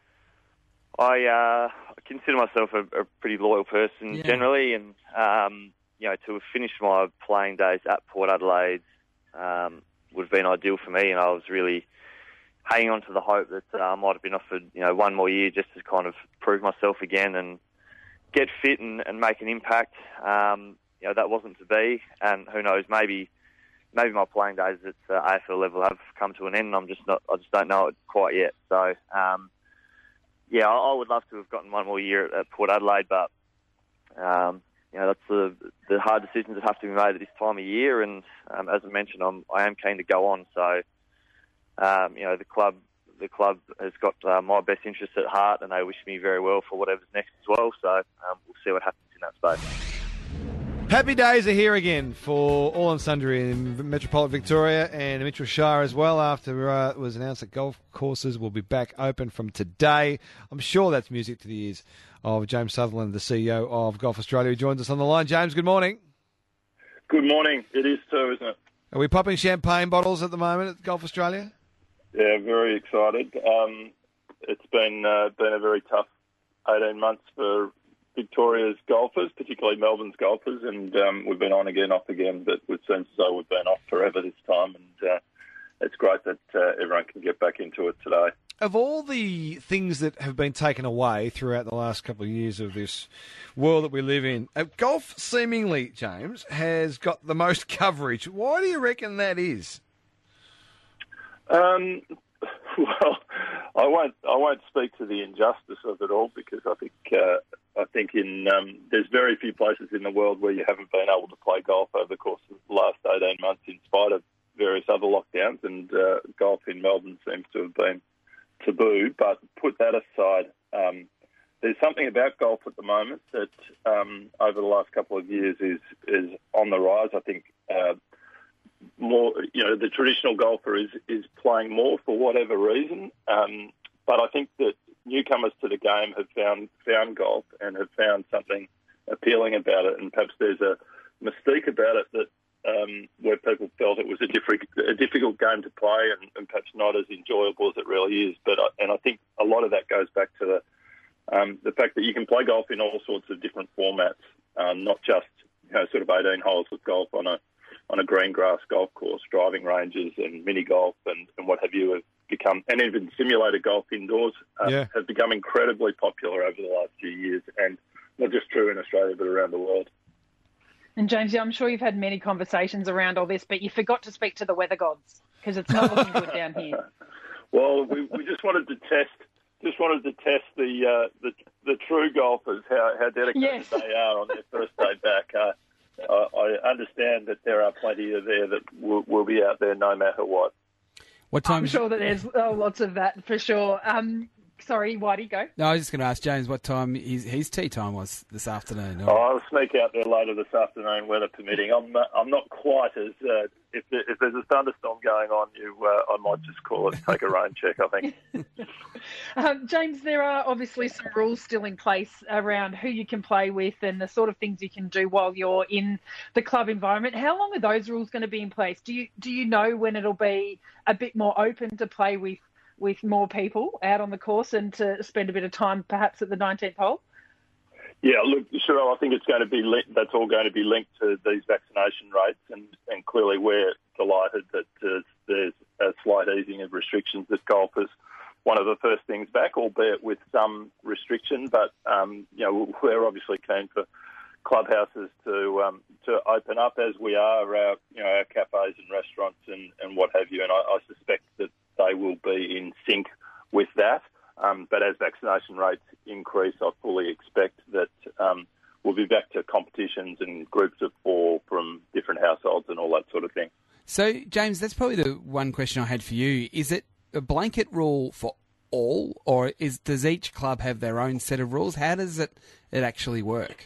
I uh, consider myself a, a pretty loyal person yeah. generally, and um, you know, to have finished my playing days at Port Adelaide um, would have been ideal for me, and I was really hanging on to the hope that uh, I might have been offered, you know, one more year just to kind of prove myself again and get fit and, and make an impact. Um, you know, that wasn't to be, and who knows, maybe maybe my playing days at uh, A F L level have come to an end, and I'm just not, I just don't know it quite yet. So. Um, Yeah, I would love to have gotten one more year at Port Adelaide, but um, you know that's the the hard decisions that have to be made at this time of year. And um, as I mentioned, I'm I am keen to go on. So um, you know the club the club has got uh, my best interests at heart, and they wish me very well for whatever's next as well. So um, we'll see what happens in that space. Happy days are here again for all and sundry in Metropolitan Victoria and Mitchell Shire as well, after uh, it was announced that golf courses will be back open from today. I'm sure that's music to the ears of James Sutherland, the C E O of Golf Australia, who joins us on the line. James, good morning. Good morning. It is too, isn't it? Are we popping champagne bottles at the moment at Golf Australia? Yeah, very excited. Um, it's been uh, been a very tough eighteen months for Victoria's golfers, particularly Melbourne's golfers, and um, we've been on again, off again, but it seems as though we've been off forever this time, and uh, it's great that uh, everyone can get back into it today. Of all the things that have been taken away throughout the last couple of years of this world that we live in, uh, golf seemingly, James, has got the most coverage. Why do you reckon that is? Um, well, I won't. I won't speak to the injustice of it all, because I think uh, I think in um, there's very few places in the world where you haven't been able to play golf over the course of the last eighteen months, in spite of various other lockdowns. And uh, golf in Melbourne seems to have been taboo. But put that aside, um, there's something about golf at the moment that um, over the last couple of years is is on the rise. I think. Uh, More, you know, the traditional golfer is, is playing more for whatever reason, um, but I think that newcomers to the game have found found golf and have found something appealing about it, and perhaps there's a mystique about it that um, where people felt it was a, different, a difficult game to play and, and perhaps not as enjoyable as it really is. But I, and I think a lot of that goes back to the um, the fact that you can play golf in all sorts of different formats, um, not just you know sort of eighteen holes of golf on a on a green grass golf course. Driving ranges and mini golf and, and what have you have become, and even simulated golf indoors uh, yeah. have become incredibly popular over the last few years, and not just true in Australia but around the world. And James, I'm sure you've had many conversations around all this, but you forgot to speak to the weather gods because it's not looking good down here. Well, we, we just wanted to test, just wanted to test the uh, the, the true golfers, how, how dedicated yes. they are on their first day back. Uh, I, I understand that there are plenty of there that will, will be out there no matter what. What time? I'm is sure it? that there's oh, lots of that for sure. Um, sorry, Whitey, go. No, I was just going to ask James what time his, his tea time was this afternoon. Oh, I'll sneak out there later this afternoon, weather permitting. I'm not, I'm not quite as uh, if, there, if there's a thunderstorm going on, you uh, I might just call it, take a rain check. I think. um, James, there are obviously some rules still in place around who you can play with and the sort of things you can do while you're in the club environment. How long are those rules going to be in place? Do you do you know when it'll be a bit more open to play with? with more people out on the course and to spend a bit of time perhaps at the nineteenth hole? Yeah, look, Cheryl, I think it's going to be li- that's all going to be linked to these vaccination rates, and, and clearly we're delighted that uh, there's a slight easing of restrictions at golf is one of the first things back, albeit with some restriction. But um, you know, we're obviously keen for clubhouses to um, to open up as we are our you know our cafes and restaurants and, and what have you, and I, I suspect that they will be in sync with that. Um, but as vaccination rates increase, I fully expect that um, we'll be back to competitions and groups of four from different households and all that sort of thing. So, James, that's probably the one question I had for you. Is it a blanket rule for all, or is does each club have their own set of rules? How does it, it actually work?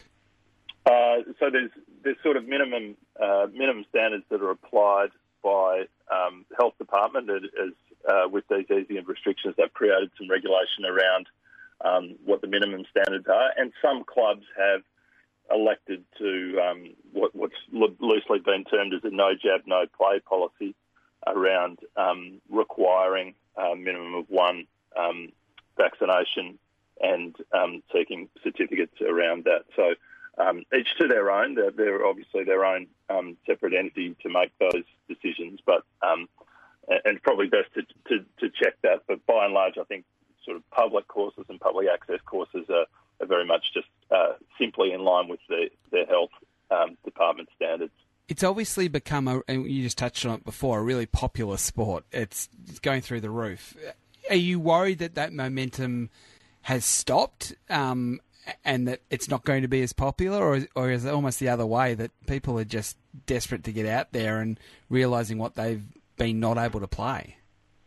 Uh, so there's there's sort of minimum uh, minimum standards that are applied by um, the health department as, as uh, with these easing of restrictions. They've created some regulation around um, what the minimum standards are, and some clubs have elected to um, what, what's lo- loosely been termed as a no jab, no play policy around um, requiring a minimum of one um, vaccination and um, seeking certificates around that. So um, each to their own. They're, they're obviously their own um, separate entity to make those decisions, but um, and probably best to, to, to check that. But by and large, I think sort of public courses and public access courses are, are very much just uh, simply in line with the, their health um, department standards. It's obviously become, a, and you just touched on it before, a really popular sport. It's, it's going through the roof. Are you worried that that momentum has stopped um, and that it's not going to be as popular, or, or is it almost the other way, that people are just desperate to get out there and realising what they've been not able to play?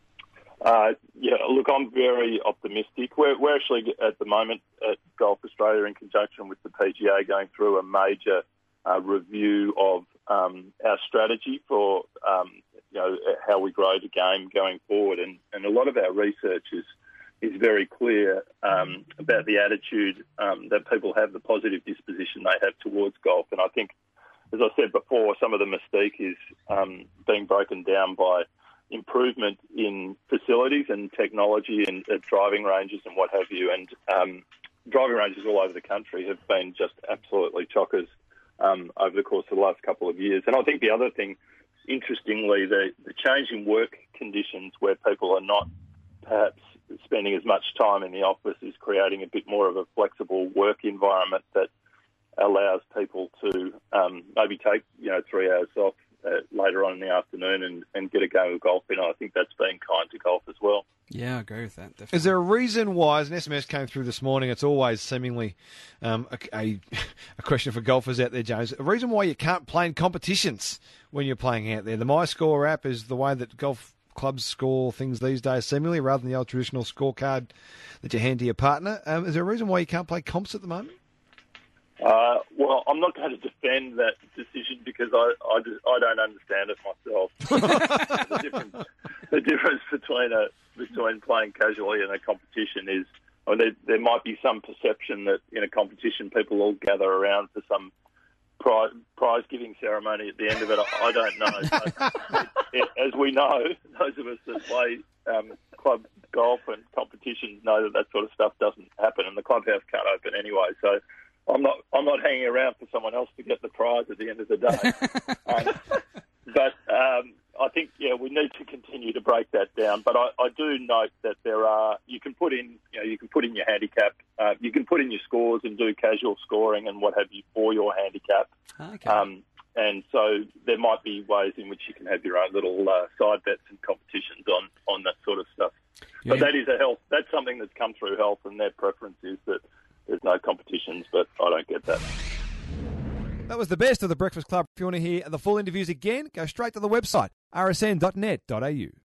Uh, yeah, look, I'm very optimistic. We're, we're actually at the moment at Golf Australia, in conjunction with the P G A, going through a major uh, review of um, our strategy for um, you know how we grow the game going forward, and, and a lot of our research is is very clear um, about the attitude um, that people have, the positive disposition they have towards golf, and I think, as I said before, some of the mystique is um, being broken down by improvement in facilities and technology and uh, driving ranges and what have you. And um, driving ranges all over the country have been just absolutely chockers um, over the course of the last couple of years. And I think the other thing, interestingly, the, the change in work conditions where people are not perhaps spending as much time in the office is creating a bit more of a flexible work environment that allows people to um, maybe take, you know, three hours off uh, later on in the afternoon and, and get a game of golf in. I think that's been kind to golf as well. Yeah, I agree with that, definitely. Is there a reason why, as an S M S came through this morning, it's always seemingly um, a, a, a question for golfers out there, James, a reason why you can't play in competitions when you're playing out there? The MyScore app is the way that golf clubs score things these days, seemingly, rather than the old traditional scorecard that you hand to your partner. Um, is there a reason why you can't play comps at the moment? Uh, well, I'm not going to defend that decision because I, I, just, I don't understand it myself. the, difference, the difference between a between playing casually and a competition is I mean, there, there might be some perception that in a competition people all gather around for some prize, prize giving ceremony at the end of it. I, I don't know. But it, it, as we know, those of us that play um, club golf and competitions know that that sort of stuff doesn't happen, and the clubhouse can't open anyway. So I'm not I'm not hanging around for someone else to get the prize at the end of the day. um, but um, I think yeah, we need to continue to break that down. But I, I do note that there are you can put in you know you can put in your handicap, uh, you can put in your scores and do casual scoring and what have you for your handicap. Okay. Um, and so there might be ways in which you can have your own little uh, side bets and competitions on, on that sort of stuff. Yeah. But that is a health. That's something that's come through health, and their preference is that there's no competitions. But I don't get that. That was the best of the Breakfast Club. If you want to hear the full interviews again, go straight to the website r s n dot net dot a u.